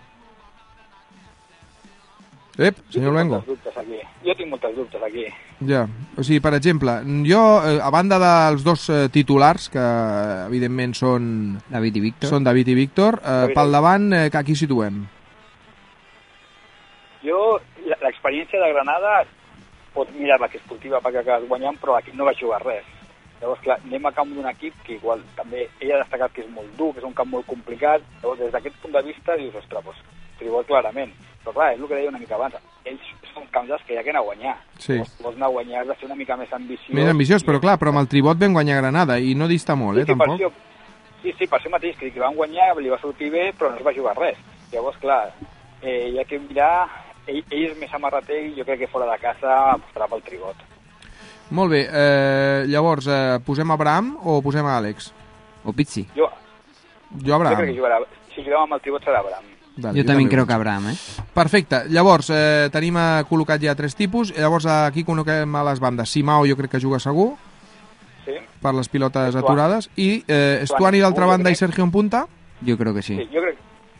Ep, senyor Luengo. Jo tinc moltes dubtes aquí. Ja, o sigui, per exemple, jo, eh, a banda dels dos eh, titulars, que evidentment són... David i Víctor. Són David i Víctor, eh, David pel davant, eh, que aquí situem? Jo, l'experiència de Granada pots mirar l'equip esportiva perquè acabes guanyant, però l'equip no va jugar res. Llavors, clar, anem a camp d'un equip que igual també ell ha destacat que és molt dur, que és un camp molt complicat. Llavors, des d'aquest punt de vista, dius, ostres, doncs, Tribot clarament. Però clar, és el que deia una mica abans. Ells són camps que ja que anar a guanyar. Sí. Llavors, vols anar a guanyar, has de ser una mica més ambiciós. Més ambiciós, però clar, però amb el Tribot vam guanyar Granada i no dista molt, eh, sí, sí, tampoc. Per això, sí, sí, per això mateix, que, que van guanyar, li va sortir bé, però no es va jugar res. Llavors, clar, eh, hi ha que mirar, ell, ell és més amarrater i jo crec que fora de casa apostarà pel Tribot. Molt bé, eh, llavors, eh, posem Abraham o posem a Àlex? O Pizzi. Jo, Jo Abraham. jo crec que jugarà, si juguem amb el Tribot serà Abraham. Dale, jo, jo també crec vaig. que Abraham, eh? Perfecte, llavors eh, tenim eh, col·locat ja tres tipus, llavors aquí col·loquem a les bandes. Simao jo crec que juga segur, Sí, per les pilotes Estuani. aturades, i eh, Estuani d'altra Jo banda i crec. Sergio en punta. Yo creo que sí. sí, jo crec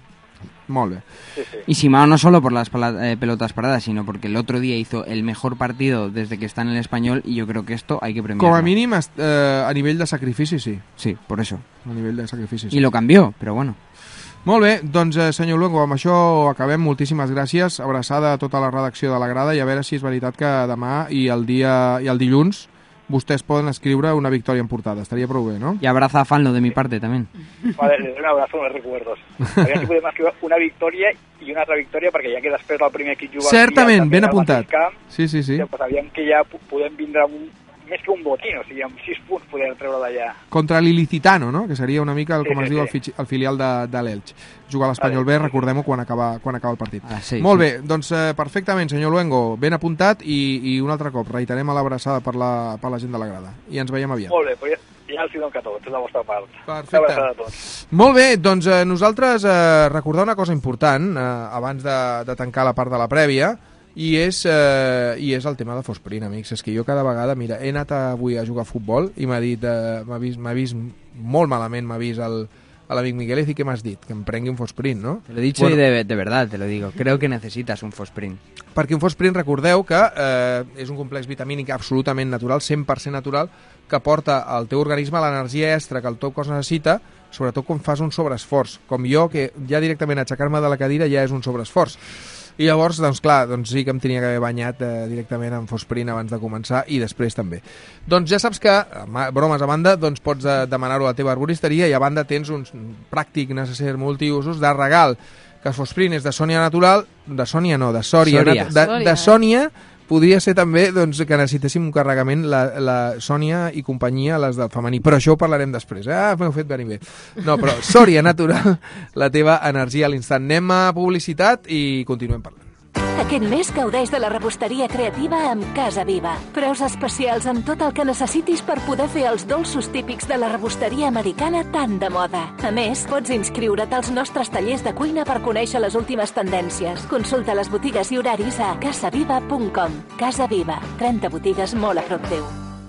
Molt bé. sí, sí. Y Simao no solo por las pala- eh, pelotas paradas, sino porque el otro día hizo el mejor partido desde que está en el Español y yo creo que esto hay que premiarlo. Com a mínim, est- eh, a nivell de sacrifici, sí. Sí, por eso. A nivell de sacrifici, sí. Y lo cambió, pero bueno. Molt bé, doncs eh, senyor Luengo, amb això acabem. Moltíssimes gràcies. Abraçada a tota la redacció de la Grada i a veure si és veritat que demà i el dia i el dilluns vostès poden escriure una victòria en portada. Estaria prou bé, no? Y abraza a Falno de mi parte también. Vale, les doy un abrazo, unos recuerdos. A veure si podem escriure una victòria i una altra victòria, perquè ja que després del primer equip juga... Certament, aquí, ben al mateix apuntat. Camp, Sí, sí, sí. ja, pues, aviam que ja po- podem vindre amb un, més que un botín, o sigui, amb sis punts podem treure d'allà. Contra l'Ilicitano, no? Que seria una mica, el, Sí, com sí, es diu, sí. el, fitx- el filial de, de l'Elx. Jugar a l'Espanyol Vale. B, recordem-ho quan acaba, quan acaba el partit. A les seis, Molt sí. bé, doncs eh, perfectament, senyor Luengo, ben apuntat i, i un altre cop, reiterem a l'abraçada per la, per la gent de la Grada. I ens veiem aviat. Molt bé, però ja, ja els hi dono que tot, és la vostra part. Perfecte. Una abraçada a tots. Molt bé, doncs eh, nosaltres eh, recordar una cosa important eh, abans de, de tancar la part de la prèvia i és, eh, i és el tema de Fosprint, amics. És que jo cada vegada, mira, he anat avui a jugar a futbol i m'ha dit, eh, m'ha vist, m'ha vist molt malament, m'ha vist el, a l'amic Miguelez i què m'has dit? Que em prengui un Fosprint, no? Te lo he dicho Bueno. y de, de verdad te lo digo. Creo que necesitas un Fosprint. Perquè un Fosprint, recordeu que eh, és un complex vitamínic absolutament natural, cent per cent natural, que porta al teu organisme l'energia extra que el teu cos necessita, sobretot quan fas un sobreesforç. Com jo, que ja directament aixecar-me de la cadira ja és un sobreesforç. I llavors, doncs clar, doncs sí que em tenia que haver banyat eh, directament amb Fosprint abans de començar i després també. Doncs ja saps que, ma- bromes a banda, doncs pots eh, demanar-ho a la teva arboristeria i a banda tens un pràctic necessari multiusos de regal, que Fosprint és de Sònia natural, de Sònia no, de Sòria, Sòria. nat- de, Sòria, de eh? Sònia, podria ser també doncs, que necessitéssim un carregament la, la Sònia i companyia, les del femení, però això ho parlarem després, eh? Ah, m'heu fet venir bé. No, però Sòria natural, la teva energia a l'instant. Anem a publicitat i continuem parlant. Aquest mes gaudeix de la rebosteria creativa amb Casa Viva. Preus especials amb tot el que necessitis per poder fer els dolços típics de la rebosteria americana tan de moda. A més, pots inscriure't als nostres tallers de cuina per conèixer les últimes tendències. Consulta les botigues i horaris a casaviva punt com. Casa Viva, trenta botigues molt a prop teu.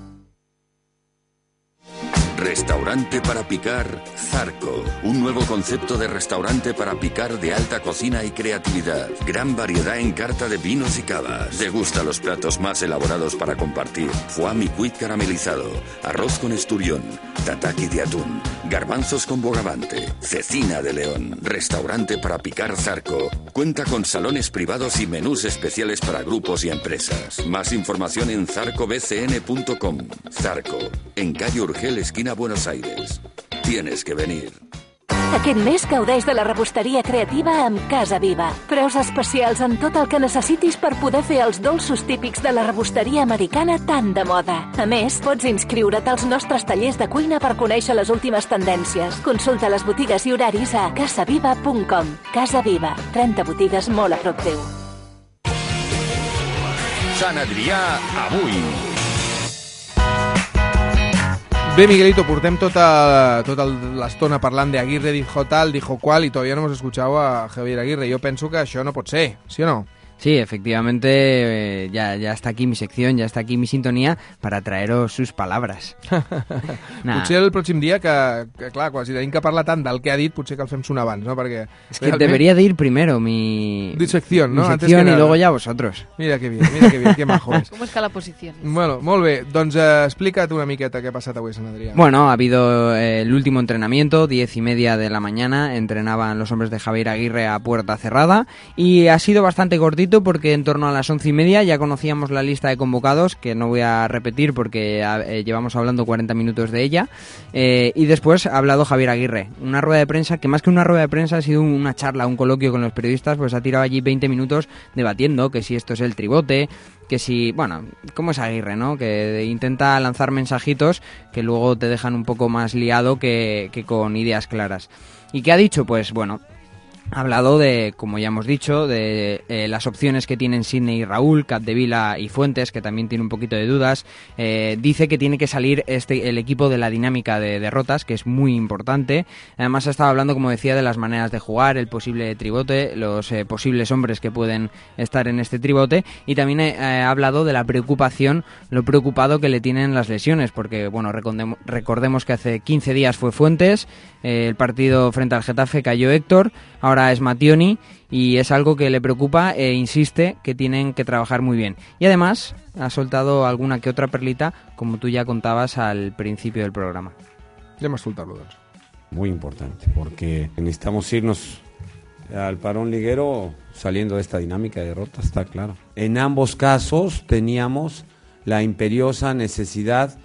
Restaurante para picar Zarco. Un nuevo concepto de restaurante para picar de alta cocina y creatividad. Gran variedad en carta de vinos y cavas. Degusta los platos más elaborados para compartir. Foie micuit caramelizado. Arroz con esturión. Tataki de atún. Garbanzos con bogavante. Cecina de león. Restaurante para picar Zarco. Cuenta con salones privados y menús especiales para grupos y empresas. Más información en zarco b c n punto com. Zarco. En calle Urgel, esquina Buenos Aires. Tienes que venir. Aquest mes gaudeix de la rebosteria creativa amb Casa Viva. Preus especials en tot el que necessitis per poder fer els dolços típics de la rebosteria americana tan de moda. A més, pots inscriure't als nostres tallers de cuina per conèixer les últimes tendències. Consulta les botigues i horaris a casaviva punt com. Casa Viva, trenta botigues molt a prop teu. Sant Adrià, avui. Bé, Miguelito, portem tota, tota l'estona parlant de Aguirre dijo tal, dijo cual, y todavía no hemos escuchado a Javier Aguirre. Yo penso que això no pot ser, ¿sí o no? Sí, efectivamente, eh, ya, ya está aquí mi sección, ya está aquí mi sintonía para traeros sus palabras. Nah. Potser el pròxim dia, que, que clar, quan si tenim que parlar tant del que ha dit, potser que el fem sonar abans, no? Perquè Es que debería de ir primero mi, Di sección, ¿no? mi Antes sección que y nada. luego ya vosotros. Mira que bien, mira que bien, que majo és. Com és que la posició? Bueno, molt bé, doncs eh, explica't una miqueta què ha passat avui a Sant Adrià. Bueno, ha habido eh, el último entrenamiento, diez y media de la mañana, entrenaban los hombres de Javier Aguirre a puerta cerrada y ha sido bastante cortito ojito porque en torno a las once y media ya conocíamos la lista de convocados, que no voy a repetir porque eh, llevamos hablando cuarenta minutos de ella, eh, y después ha hablado Javier Aguirre, una rueda de prensa que más que una rueda de prensa ha sido una charla, un coloquio con los periodistas, pues ha tirado allí veinte minutos debatiendo que si esto es el tribote, que si, bueno, como es Aguirre, ¿no? Que intenta lanzar mensajitos que luego te dejan un poco más liado que, que con ideas claras. ¿Y qué ha dicho? Pues bueno, ha hablado de, como ya hemos dicho, de eh, las opciones que tienen Sidney y Raúl, Capdevila y Fuentes, que también tiene un poquito de dudas. Eh, dice que tiene que salir este el equipo de la dinámica de derrotas, que es muy importante. Además ha estado hablando, como decía, de las maneras de jugar, el posible tribote, los eh, posibles hombres que pueden estar en este tribote, y también eh, ha hablado de la preocupación, lo preocupado que le tienen las lesiones, porque bueno, recordemos, recordemos que hace quince días fue Fuentes, eh, el partido frente al Getafe cayó Héctor, ahora es Mattioni, y es algo que le preocupa e insiste que tienen que trabajar muy bien. Y además ha soltado alguna que otra perlita, como tú ya contabas al principio del programa. Anem a escoltar-lo, doncs. Muy importante, porque necesitamos irnos al parón liguero saliendo de esta dinámica de derrotas, está claro. En ambos casos teníamos la imperiosa necesidad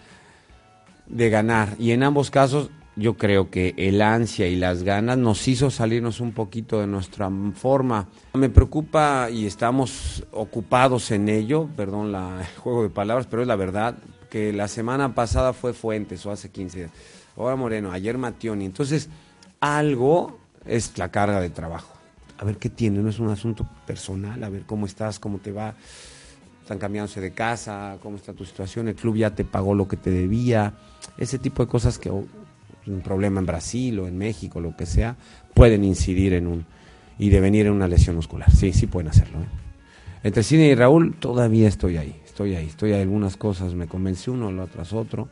de ganar, y en ambos casos yo creo que el ansia y las ganas nos hizo salirnos un poquito de nuestra forma. Me preocupa, y estamos ocupados en ello, perdón la, el juego de palabras, pero es la verdad, que la semana pasada fue Fuentes, o hace quince días, ahora Moreno, ayer Mattioni. Entonces, algo es la carga de trabajo. A ver qué tiene, no es un asunto personal, a ver cómo estás, cómo te va, están cambiándose de casa, cómo está tu situación, el club ya te pagó lo que te debía, ese tipo de cosas que... un problema en Brasil o en México, lo que sea, pueden incidir en un y devenir en una lesión muscular. Sí, sí pueden hacerlo, ¿eh? Entre Sidney y Raúl todavía estoy ahí, estoy ahí, estoy ahí. Algunas cosas me convence uno, lo tras otro.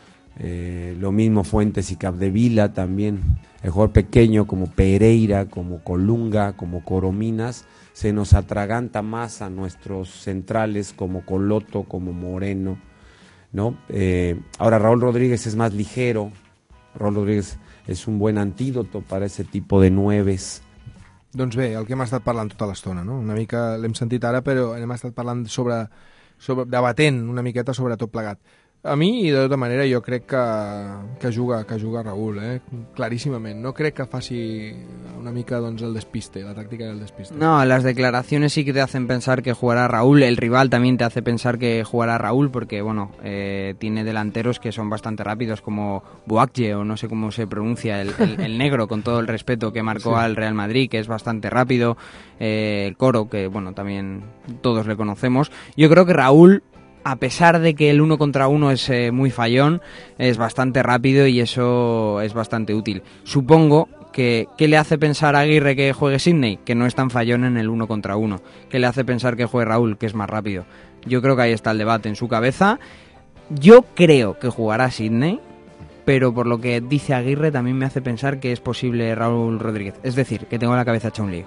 Eh, lo mismo Fuentes y Capdevila también. El jugador pequeño como Pereira, como Colunga, como Corominas, se nos atraganta más a nuestros centrales como Coloto, como Moreno, ¿no? Eh, ahora Raúl Rodríguez es más ligero. Raúl Rodríguez és un buen antídoto per a aquest tipus de nueves. Doncs bé, el que hem estat parlant tota l'estona, no? Una mica l'hem sentit ara, però hem estat parlant sobre, sobre debatent una miqueta sobre tot plegat. A mi, de tota manera, jo crec que, que, juga, que juga Raúl, eh? Claríssimament. No crec que faci una mica doncs, el despiste, la táctica del despiste. No, las declaraciones sí que te hacen pensar que jugará Raúl. El rival también te hace pensar que jugará Raúl porque, bueno, eh, tiene delanteros que son bastante rápidos como Boakye, o no sé cómo se pronuncia, el, el, el negro, con todo el respeto que marcó sí. al Real Madrid, que es bastante rápido. Eh, el Coro, que, bueno, también todos le conocemos. Yo creo que Raúl, a pesar de que el uno contra uno es eh, muy fallón, es bastante rápido y eso es bastante útil. Supongo que ¿qué le hace pensar a Aguirre que juegue Sidney? Que no es tan fallón en el uno contra uno. ¿Qué le hace pensar que juegue Raúl? Que es más rápido. Yo creo que ahí está el debate en su cabeza. Yo creo que jugará Sidney, pero por lo que dice Aguirre también me hace pensar que es posible Raúl Rodríguez. Es decir, que tengo la cabeza hecha un lío.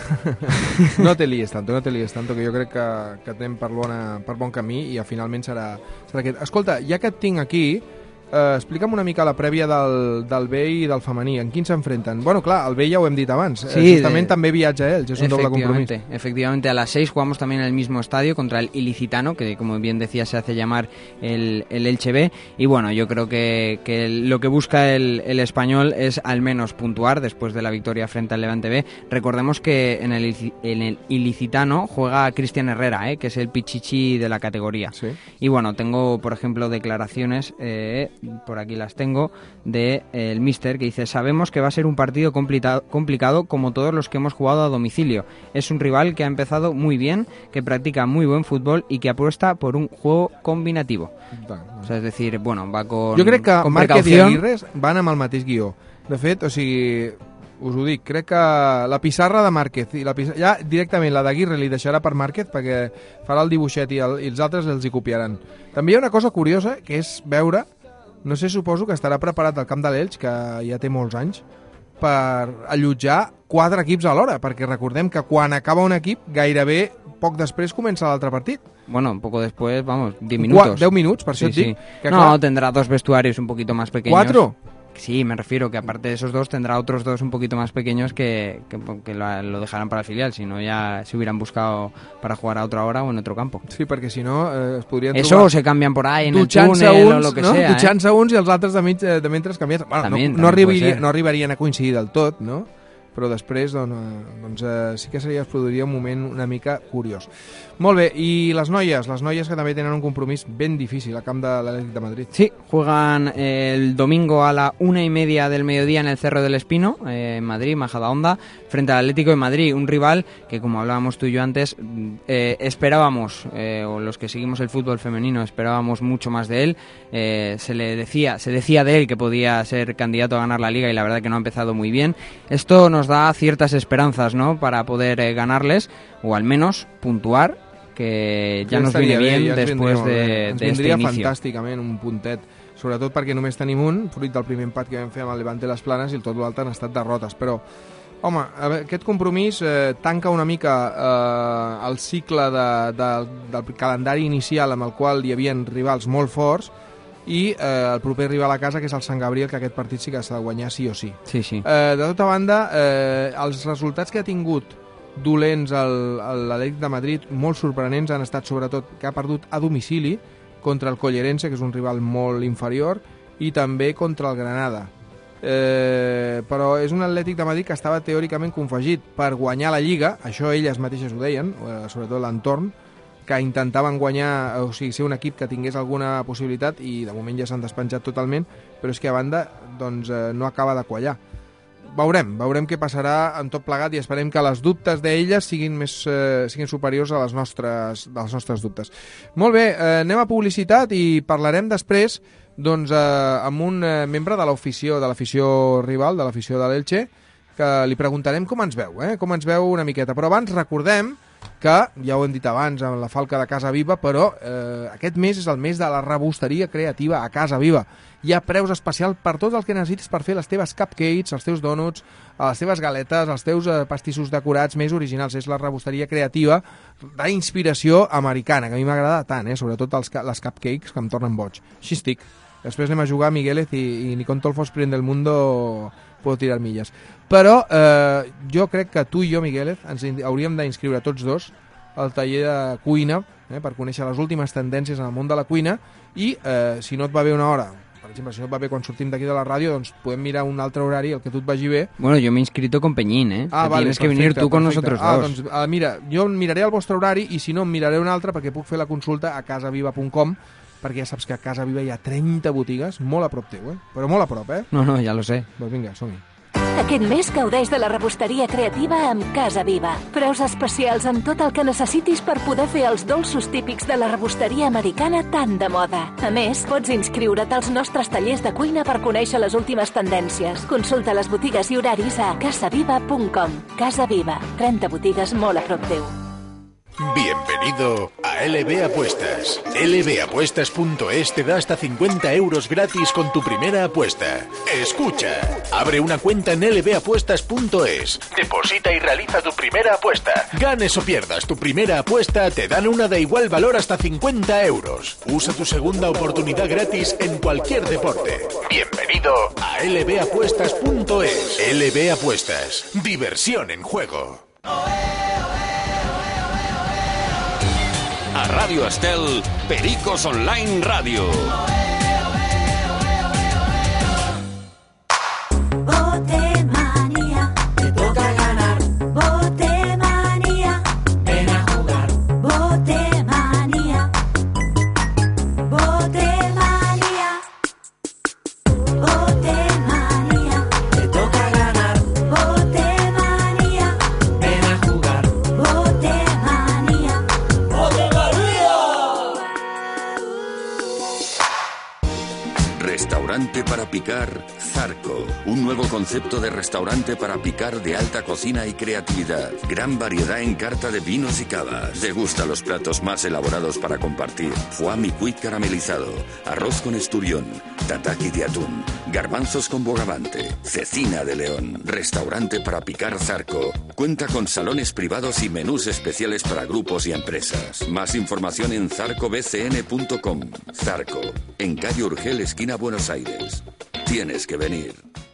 No te lies tanto, no te lies tanto, que jo crec que, que anem per, bona, per bon camí i finalment serà, serà aquest. Escolta, ja que et tinc aquí, eh, explica'm una mica la prèvia del, del B I i del femení. En quin s'enfrenten? Bueno, clar, el B I ja ho hem dit abans. Sí, eh, justament de... també viatja ells, és un doble compromiso. Efectivamente, a las seis jugamos también en el mismo estadio contra el Ilicitano, que como bien decía se hace llamar el, el Elche B. Y bueno, yo creo que, que lo que busca el, el español es al menos puntuar después de la victoria frente al Levante B. Recordemos que en el, en el Ilicitano juega Cristian Herrera, ¿eh? Que es el pichichi de la categoría. ¿Sí? Y bueno, tengo, por ejemplo, declaraciones... Eh, por aquí las tengo, de eh, el míster, que dice: sabemos que va a ser un partido complicado, complicado como todos los que hemos jugado a domicilio. Es un rival que ha empezado muy bien, que practica muy buen fútbol y que apuesta por un juego combinativo. Va, va. O sea, es decir, bueno, va con Jo crec que con Márquez i Aguirre van amb el mateix guió. De fet, o sigui, us ho dic, crec que la pissarra de Márquez i la pissarra, ja directament la d'Aguirre li deixarà per Márquez perquè farà el dibuixet i, el, i els altres els hi copiaran. També hi ha una cosa curiosa, que és veure, no sé, suposo que estarà preparat el camp de l'Elx, que ja té molts anys, per allotjar quatre equips alhora, perquè recordem que quan acaba un equip, gairebé poc després comença l'altre partit. Bueno, un poco después, vamos, diez minutos. deu minuts, per sí, això et dic. Sí. Que, no, clar, tendrá dos vestuarios un poquito más pequeños. ¿Cuatro? Sí, me refiero que aparte de esos dos tendrá otros dos un poquito más pequeños que, que, que lo, lo dejarán para el filial, si no ya se hubieran buscado para jugar a otra hora o en otro campo. Sí, perquè si no eh, es podrien Eso trobar... o se canvian por ahí en el Dutxant-se túnel uns, o lo que no? sea. Dutxant-se eh? uns i els altres de, mig, de mentre canviats. Bueno, També, no, també no, pot arribaria, ser. no arribarien a coincidir del tot, no? Però després doncs, eh, doncs, eh, sí que seria, es produiria un moment una mica curiós. Molt bé, i les noies, les noies que també tenen un compromís ben difícil a camp de l'Atlètic de Madrid. Sí, juegan el domingo a la una y media del mediodía en el Cerro del Espino, eh, en Madrid, Majadahonda, frente al Atlético de Madrid, un rival que, como hablábamos tú y yo antes, eh, esperábamos, eh, o los que seguimos el fútbol femenino, esperábamos mucho más de él. Eh, se le decía, se decía de él que podía ser candidato a ganar la Liga y la verdad que no ha empezado muy bien. Esto nos da ciertas esperanzas, ¿no?, para poder eh, ganarles, o al menos puntuar, que ja nos viene bien ja després de, ens de este vindria inicio. fantàsticament un puntet, sobretot perquè només tenim un, fruit del primer empat que vam fer amb el Levante les Planes, i el tot l'altre han estat derrotes, però home, a veure, aquest compromís eh, tanca una mica eh, el cicle de, de, del calendari inicial amb el qual hi havia rivals molt forts, i eh, el proper rival a casa, que és el Sant Gabriel, que aquest partit sí que s'ha de guanyar sí o sí. Sí, sí. Eh, de tota banda, eh, els resultats que ha tingut dolents l'Atlètic de Madrid, molt sorprenents, han estat sobretot que ha perdut a domicili contra el Collerense, que és un rival molt inferior, i també contra el Granada. Eh, però és un Atlètic de Madrid que estava teòricament confegit per guanyar la Lliga, això elles mateixes ho deien, eh, sobretot l'entorn, que intentaven guanyar, o sigui, ser un equip que tingués alguna possibilitat, i de moment ja s'han despenjat totalment, però és que a banda doncs, eh, no acaba de quallar. Veurem, veurem què passarà en tot plegat, i esperem que les dubtes d'elles siguin més eh, siguin superiors a les nostres, dels nostres dubtes. Molt bé, eh, anem a publicitat i parlarem després doncs, eh, amb un eh, membre de l'afició de l'afició rival, de l'afició de l'Elche, que li preguntarem com ens veu, eh? com ens veu una miqueta. Però abans recordem que, ja ho hem dit abans amb la Falca de Casa Viva, però eh, aquest mes és el mes de la rebosteria creativa a Casa Viva. Hi ha preus especials per tot el que necessites per fer les teves cupcakes, els teus donuts, les teves galetes, els teus eh, pastissos decorats més originals. És la rebosteria creativa d'inspiració americana, que a mi m'agrada tant, eh? sobretot els, les cupcakes, que em tornen boig. Així estic. Després anem a jugar a Migueles i, i ni con todo el fosprint del mundo puedo tirar milles. Però eh, jo crec que tu i jo, Migueles, ens hauríem d'inscriure tots dos al taller de cuina, eh, per conèixer les últimes tendències en el món de la cuina, i eh, si no et va bé una hora, per exemple, si no et va bé quan sortim d'aquí de la ràdio, doncs podem mirar un altre horari, el que tu et vagi bé. Bueno, yo me he inscrito con Peñín, ¿eh? Ah, que vale, tienes que perfecte, venir tú con perfecte. nosotros ah, dos. Doncs, ah, mira, jo miraré el vostre horari, i si no, em miraré un altre, perquè puc fer la consulta a casaviva punt com, perquè ja saps que a Casa Viva hi ha trenta botigues, molt a prop teu, eh? Però molt a prop, eh? No, no, ja lo sé. Doncs vinga, som-hi. Aquest mes gaudeix de la rebosteria creativa amb Casa Viva. Preus especials en tot el que necessitis per poder fer els dolços típics de la rebosteria americana tan de moda. A més, pots inscriure't als nostres tallers de cuina per conèixer les últimes tendències. Consulta les botigues i horaris a casaviva punt com. Casa Viva, trenta botigues molt a prop teu. Bienvenido a L B Apuestas. L B apuestas punto es te da hasta cincuenta euros gratis con tu primera apuesta. Escucha, abre una cuenta en L B apuestas punto es, deposita y realiza tu primera apuesta. Ganes o pierdas tu primera apuesta, te dan una de igual valor hasta cincuenta euros. Usa tu segunda oportunidad gratis en cualquier deporte. Bienvenido a L B apuestas punto es. L B Apuestas, diversión en juego. A Radio Estel, Pericos Online Radio. Botemanía, te toca ganar. Botemanía, ven a jugar. Botemanía, Botemanía, Botemanía, te toca ganar. Botemanía, ven a jugar. Botemanía, Restaurante para picar Zarco. Un nuevo concepto de restaurante para picar de alta cocina y creatividad. Gran variedad en carta de vinos y cavas. Degusta los platos más elaborados para compartir. Foie micuit caramelizado, arroz con esturión, tataki de atún, garbanzos con bogavante, cecina de león. Restaurante para picar Zarco. Cuenta con salones privados y menús especiales para grupos y empresas. Más información en zarco b c n punto com. Zarco, en calle Urgel, esquina Buenos Aires. tienes que venir.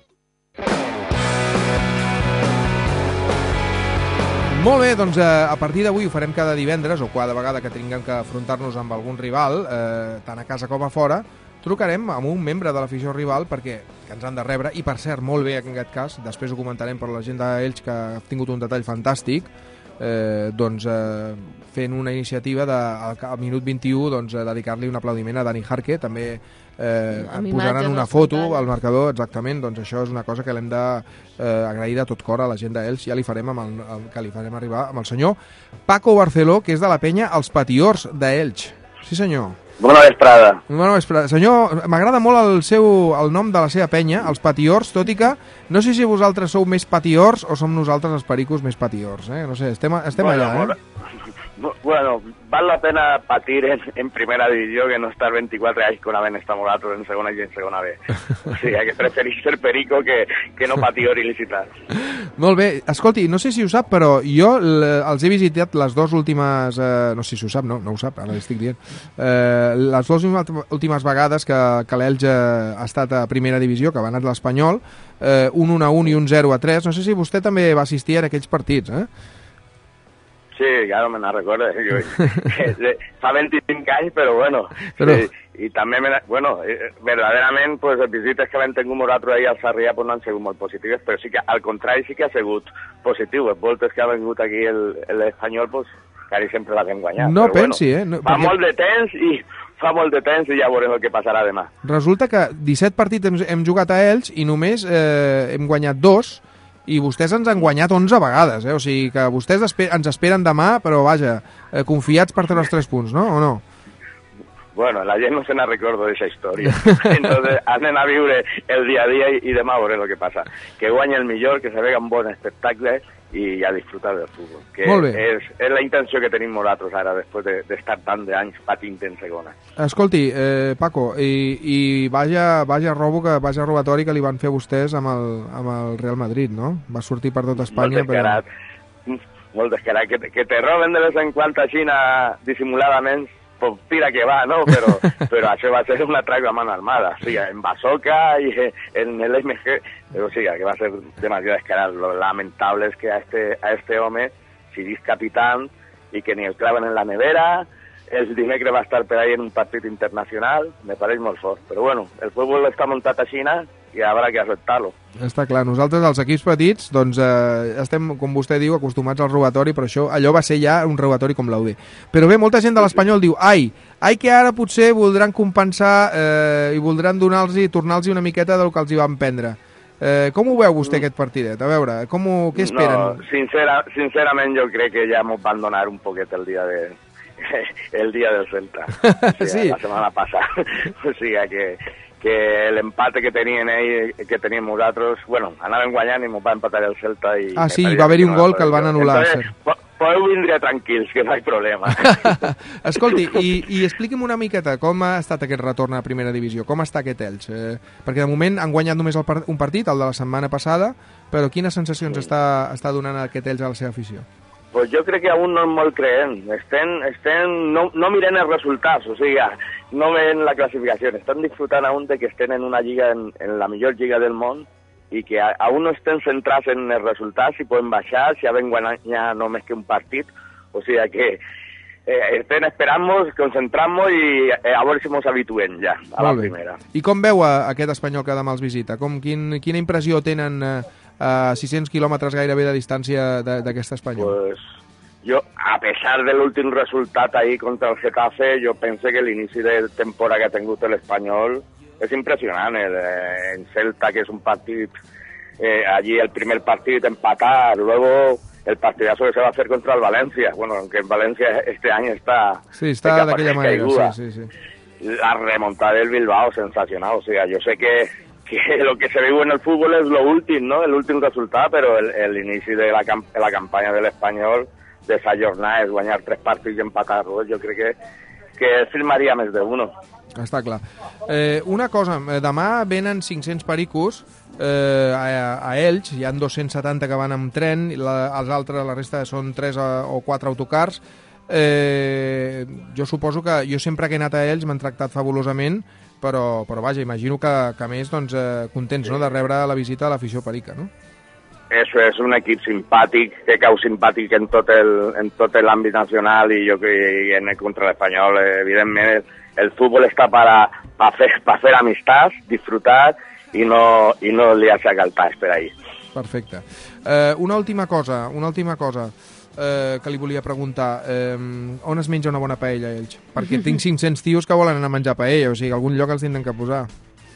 Molt bé, doncs eh, a partir d'avui ho farem cada divendres o cada vegada que tinguem que afrontar-nos amb algun rival, eh, tant a casa com a fora, trucarem amb un membre de l'afició rival perquè que ens han de rebre, i per cert, molt bé en aquest cas, després ho comentarem per la gent d'Elx que ha tingut un detall fantàstic, eh, doncs eh, fent una iniciativa de, al, al minut vint-i-u doncs, eh, dedicar-li un aplaudiment a Dani Jarque, també eh, posaran una foto al marcador, exactament, doncs això és una cosa que l'hem d'agrair eh, de tot cor a la gent d'Elx, ja li farem amb el, el, que li farem arribar amb el senyor Paco Barceló, que és de la penya Els Patiors d'Elx. Sí senyor. Bona vesprada. Bona vesprada. Senyor, m'agrada molt el seu el nom de la seva penya, Els Patiors, tot i que no sé si vosaltres sou més patiors o som nosaltres els pericos més patiors, eh? No sé, estem, estem bueno, allà, eh? Bueno, val la pena patir en, en primera divisió que no estar veinticuatro anys con haver estat nosaltres en segona i en segona B. O sigui, que preferís ser perico que, que no patior il·licitat. Molt bé. Escolti, no sé si ho sap, però jo els he visitat les dues últimes... Eh, no sé si ho sap, no, no ho sap, ara l'estic dient. Eh, les dues últimes vegades que, que l'Elx ha estat a primera divisió, que va anar l'Espanyol, eh, un un a un i un zero a tres. No sé si vostè també va assistir a aquells partits, eh? Sí, claro, me la recuerdo. Yo, fa veinticinc anys, però bueno. Però... Sí, i també, me, bueno, verdaderament, pues, les visites que vam tenir nosaltres ahir al Sarrià pues, no han sigut molt positives, però sí que, al contrari, sí que ha sigut positiu. Les voltes que ha vingut aquí l'Espanyol, pues, quasi sempre l'hem guanyat. No però, pensi, bueno, eh? No, fa perquè... molt de temps i fa molt de temps i ja veurem el que passarà demà. Resulta que disset partits hem, hem jugat a Elx i només eh, hem guanyat dos, i vostès ens han guanyat onze vegades, eh? O sigui que vostès esper ens esperen demà, però vaja, eh, confiats per treure els tres punts, no? O no? Bueno, la gent no se n'ha recordo d'aquesta història. Entonces, anem a viure el dia a dia i, i demà veurem el que passa. Que guanya el millor, que se vega un bon espectacle i a disfrutar del futbol. Que és, és la intenció que tenim nosaltres ara, després d'estar de, tant d'anys patint en segona. Escolti, eh, Paco, i, i vaja, vaja robo, que vaja robatori que li van fer vostès amb el, amb el Real Madrid, no? Va sortir per tot Espanya. Molt descarat, però... molt descarat. Que, que te roben de vez en quan així dissimuladament, pues tira que va, ¿no? Pero, pero això va ser un atraco a mano armada, o sigui, en Basoca y en el M G, o sigui, que va ser demasiado descarado. Lo lamentable es que a este, a este home, si dis capitán, y que ni el claven en la nevera, el dimecres va estar per ahí en un partit internacional, me pareix molt fort. Però bueno, el futbol està muntat a Xina i haurà que acceptar-lo. Està clar, nosaltres, els equips petits, doncs eh, estem, com vostè diu, acostumats al robatori, però això, allò va ser ja un robatori com l'U D. Però bé, molta gent de l'Espanyol diu, ai, ai que ara potser voldran compensar eh, i voldran donar-los i tornar-los una miqueta del que els hi van prendre. Eh, com ho veu vostè, aquest partidet? A veure, com ho, què esperen? No, sincera, sincerament jo crec que ja m'ho van donar un poquet el dia de... el dia del Celta. O sigui, sí. La setmana passada. O sigui que... que l'empate que tenien ells, que teníem nosaltres, bueno, anàvem guanyant i m'ho va empatar el Celta. I ah, sí, va haver-hi un gol que el van anul·lar. Entonces, po podeu vindre tranquils, que no hi ha problema. Escolti, i, i expliqui'm una miqueta com ha estat aquest retorn a primera divisió, com està aquest Elx? Eh, perquè de moment han guanyat només el part un partit, el de la setmana passada, però quines sensacions sí. està, està donant aquest Elx a la seva afició? Pues jo crec que aún no és molt creent. Estem, estem, no, no miren els resultats, o sigui, no ven la classificació. Estan disfrutant aún de que estem en una lliga, en, en la millor lliga del món, i que aún no estem centrats en els resultats, si poden baixar, si haben guanyat només que un partit. O sigui que eh, estem esperant-nos, concentrant-nos i eh, a veure si ens habituem ja a la primera. I com veu a, a aquest Espanyol que demà els visita? Com, quin, quina impressió tenen... Eh, a sis-cents quilòmetres gairebé de distància d'aquest Espanyol? Pues jo, a pesar de l'últim resultat ahir contra el Getafe, jo penso que l'inici de temporada que ha tingut l'Espanyol és impressionant. El, en Celta, que és un partit, eh, allí el primer partit empatar, luego el partidazo que se va a hacer contra el Valencia. Bueno, aunque en Valencia este año está... Sí, está de aquella manera, sí, sí, sí. La remontada del Bilbao, sensacional. O sea, yo sé que que lo que se viu en el fútbol és lo últim, ¿no? El últim resultat, però l'inici de la, camp la campanya de l'Espanyol de esa jornada és guanyar tres partits i empatar-los. Jo crec que, que firmaria més d'uno. Està clar. Eh, una cosa, demà venen cinc-cents pericos eh, a, a Elx, hi ha dos-cents setanta que van amb tren, i la, els altres, la resta són tres o quatre autocars. Eh, jo suposo que jo sempre que he anat a ells m'han tractat fabulosament, però, però vaja, imagino que, que a més doncs, eh, contents, no?, de rebre la visita a l'afició perica, no? Eso es un equip simpàtic, que cau simpàtic en tot el, en tot l'àmbit nacional i jo que i en el contra l'Espanyol, eh, evidentment el, el futbol està para, pa fer, pa fer amistats, disfrutar i no, i no liar-se a galtats per ahí. Perfecte. Eh, una última cosa, una última cosa eh, que li volia preguntar. Eh, on es menja una bona paella, ells? Perquè tinc cinc-cents tios que volen anar a menjar paella, o sigui, algun lloc els tindran que posar.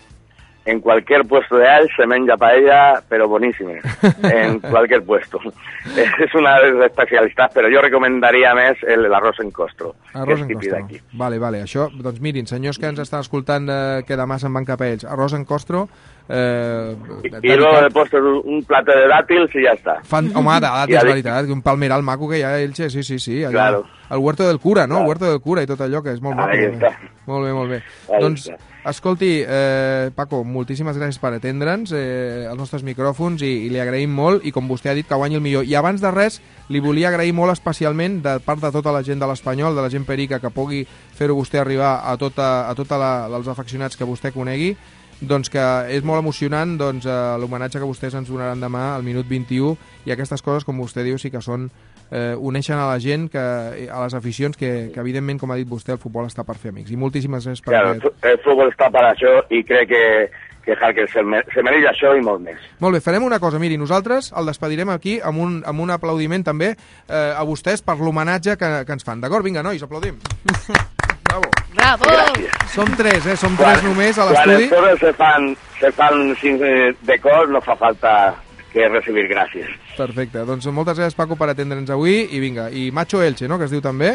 En cualquier puesto de Elx se menja paella, pero buenísima. En cualquier puesto. Es una de les especialitats, però jo recomendaria més el, l'arròs en costro, Arròs que és en típic costro. d'aquí. Vale, vale. Això, doncs mirin, senyors que ens estan escoltant eh, que demà se'n van cap a ells. Arròs en costro. Eh, I luego de postre un plato de dàtils i ja està. Fan, home, de dàtils, I a- veritat, un palmeral maco que hi ha a Elche, sí, sí, sí. Allà, Claro. El huerto del cura, no? Claro. El huerto del cura i tot allò, que és molt maco. Ahí també. està. Molt bé, molt bé. Ahí Doncs, està. escolti, eh, Paco, moltíssimes gràcies per atendre'ns eh, als nostres micròfons i, i li agraïm molt, i com vostè ha dit, que guanyi el millor. I abans de res, li volia agrair molt especialment, de part de tota la gent de l'Espanyol, de la gent perica, que pugui fer-ho vostè arribar a tota, a tota la, els afeccionats que vostè conegui, doncs que és molt emocionant doncs, eh, l'homenatge que vostès ens donaran demà al minut vint-i-u, i aquestes coses, com vostè diu, sí que són eh, uneixen a la gent, que, a les aficions, que, que evidentment, com ha dit vostè, el futbol està per fer amics. I moltíssimes gràcies per Claro, aquest... el futbol està per això i crec que, que Harker se, mer se mereix això i molt més. Molt bé, farem una cosa, miri, nosaltres el despedirem aquí amb un, amb un aplaudiment també eh, a vostès per l'homenatge que, que ens fan. D'acord? Vinga, nois, aplaudim. Bravo. Bravo! Som tres, eh? Som tres només a Quan l'estudi. els toros se fan, se fan sin, eh, de cor, no fa falta que recibir gràcies. Perfecte, doncs moltes gràcies, Paco, per atendre'ns avui, i vinga, i Macho Elche, no?, que es diu també.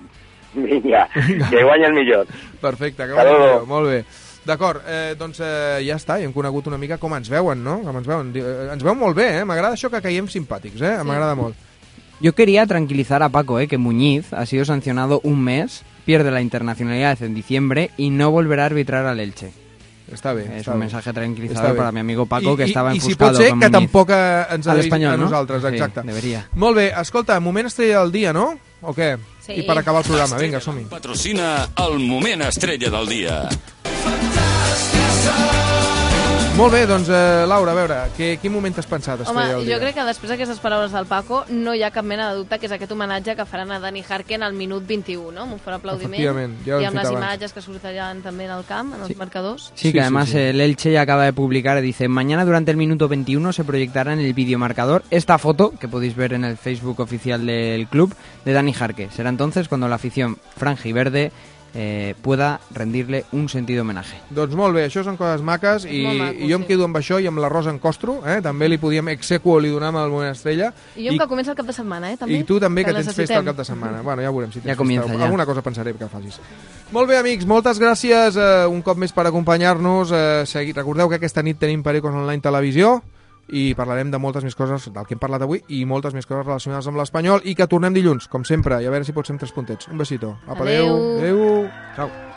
Vinga, que guanya el millor. Perfecte, que Saludo. guanya, molt bé. D'acord, eh, doncs eh, ja està, i hem conegut una mica com ens veuen, no? Com ens veuen. Di- eh, Ens veuen molt bé, eh? M'agrada això que caiem simpàtics, eh? M'agrada molt. Yo quería tranquilizar a Paco, eh, que Muñiz ha sido sancionado un mes, pierde la internacionalidad en diciembre y no volverá a arbitrar al Elche. Està bé. Es està un bé. mensaje Està tranquilizador bé. para mi amigo Paco, I, que i, estaba I si enfuscado pot ser con que Muñiz. tampoc eh, ens Al avisi espanyol, a no? nosaltres, Sí, exacte. debería. Molt bé, escolta, moment estrella del dia, no? O què? Sí. I per acabar el programa, vinga, som-hi. Patrocina el moment estrella del dia. Molt bé, doncs, eh, Laura, a veure, que, quin moment t'has pensat, Home, estrella del dia? jo crec que després d'aquestes paraules del Paco no hi ha cap mena de dubte que és aquest homenatge que faran a Dani Harken al minut vint-i-u, no? Amb un fort aplaudiment. Efectivament, ja ho hem I amb fet les abans. imatges que sortiran també en el camp, en els marcadors. Sí, que además el Elche ya acaba de publicar, dice, mañana durante el minuto veintiuno se proyectará en el videomarcador esta foto, que podéis ver en el Facebook oficial del club, de Dani Jarque. Será entonces cuando la afición franja y verde eh, pueda rendirle un sentido homenaje. Doncs molt bé, això són coses maques, i, Molt maco, i jo em quedo amb això i amb l'arròs en costro, eh? També li podíem exequo, li donàvem el moment estrella. I jo I, que comença el cap de setmana, eh? També, I tu també, que, tens festa necessitem. el cap de setmana. Bueno, ja veurem si tens Ja comienza, festa. ja. Alguna cosa pensaré que facis. Molt bé, amics, moltes gràcies eh, un cop més per acompanyar-nos. Eh, segui... Recordeu que aquesta nit tenim Pericos Online Televisió i parlarem de moltes més coses del que hem parlat avui i moltes més coses relacionades amb l'Espanyol, i que tornem dilluns, com sempre, i a veure si pot ser amb tres puntets. Un besito. Apa, adéu. Adéu. Adéu. Ciao.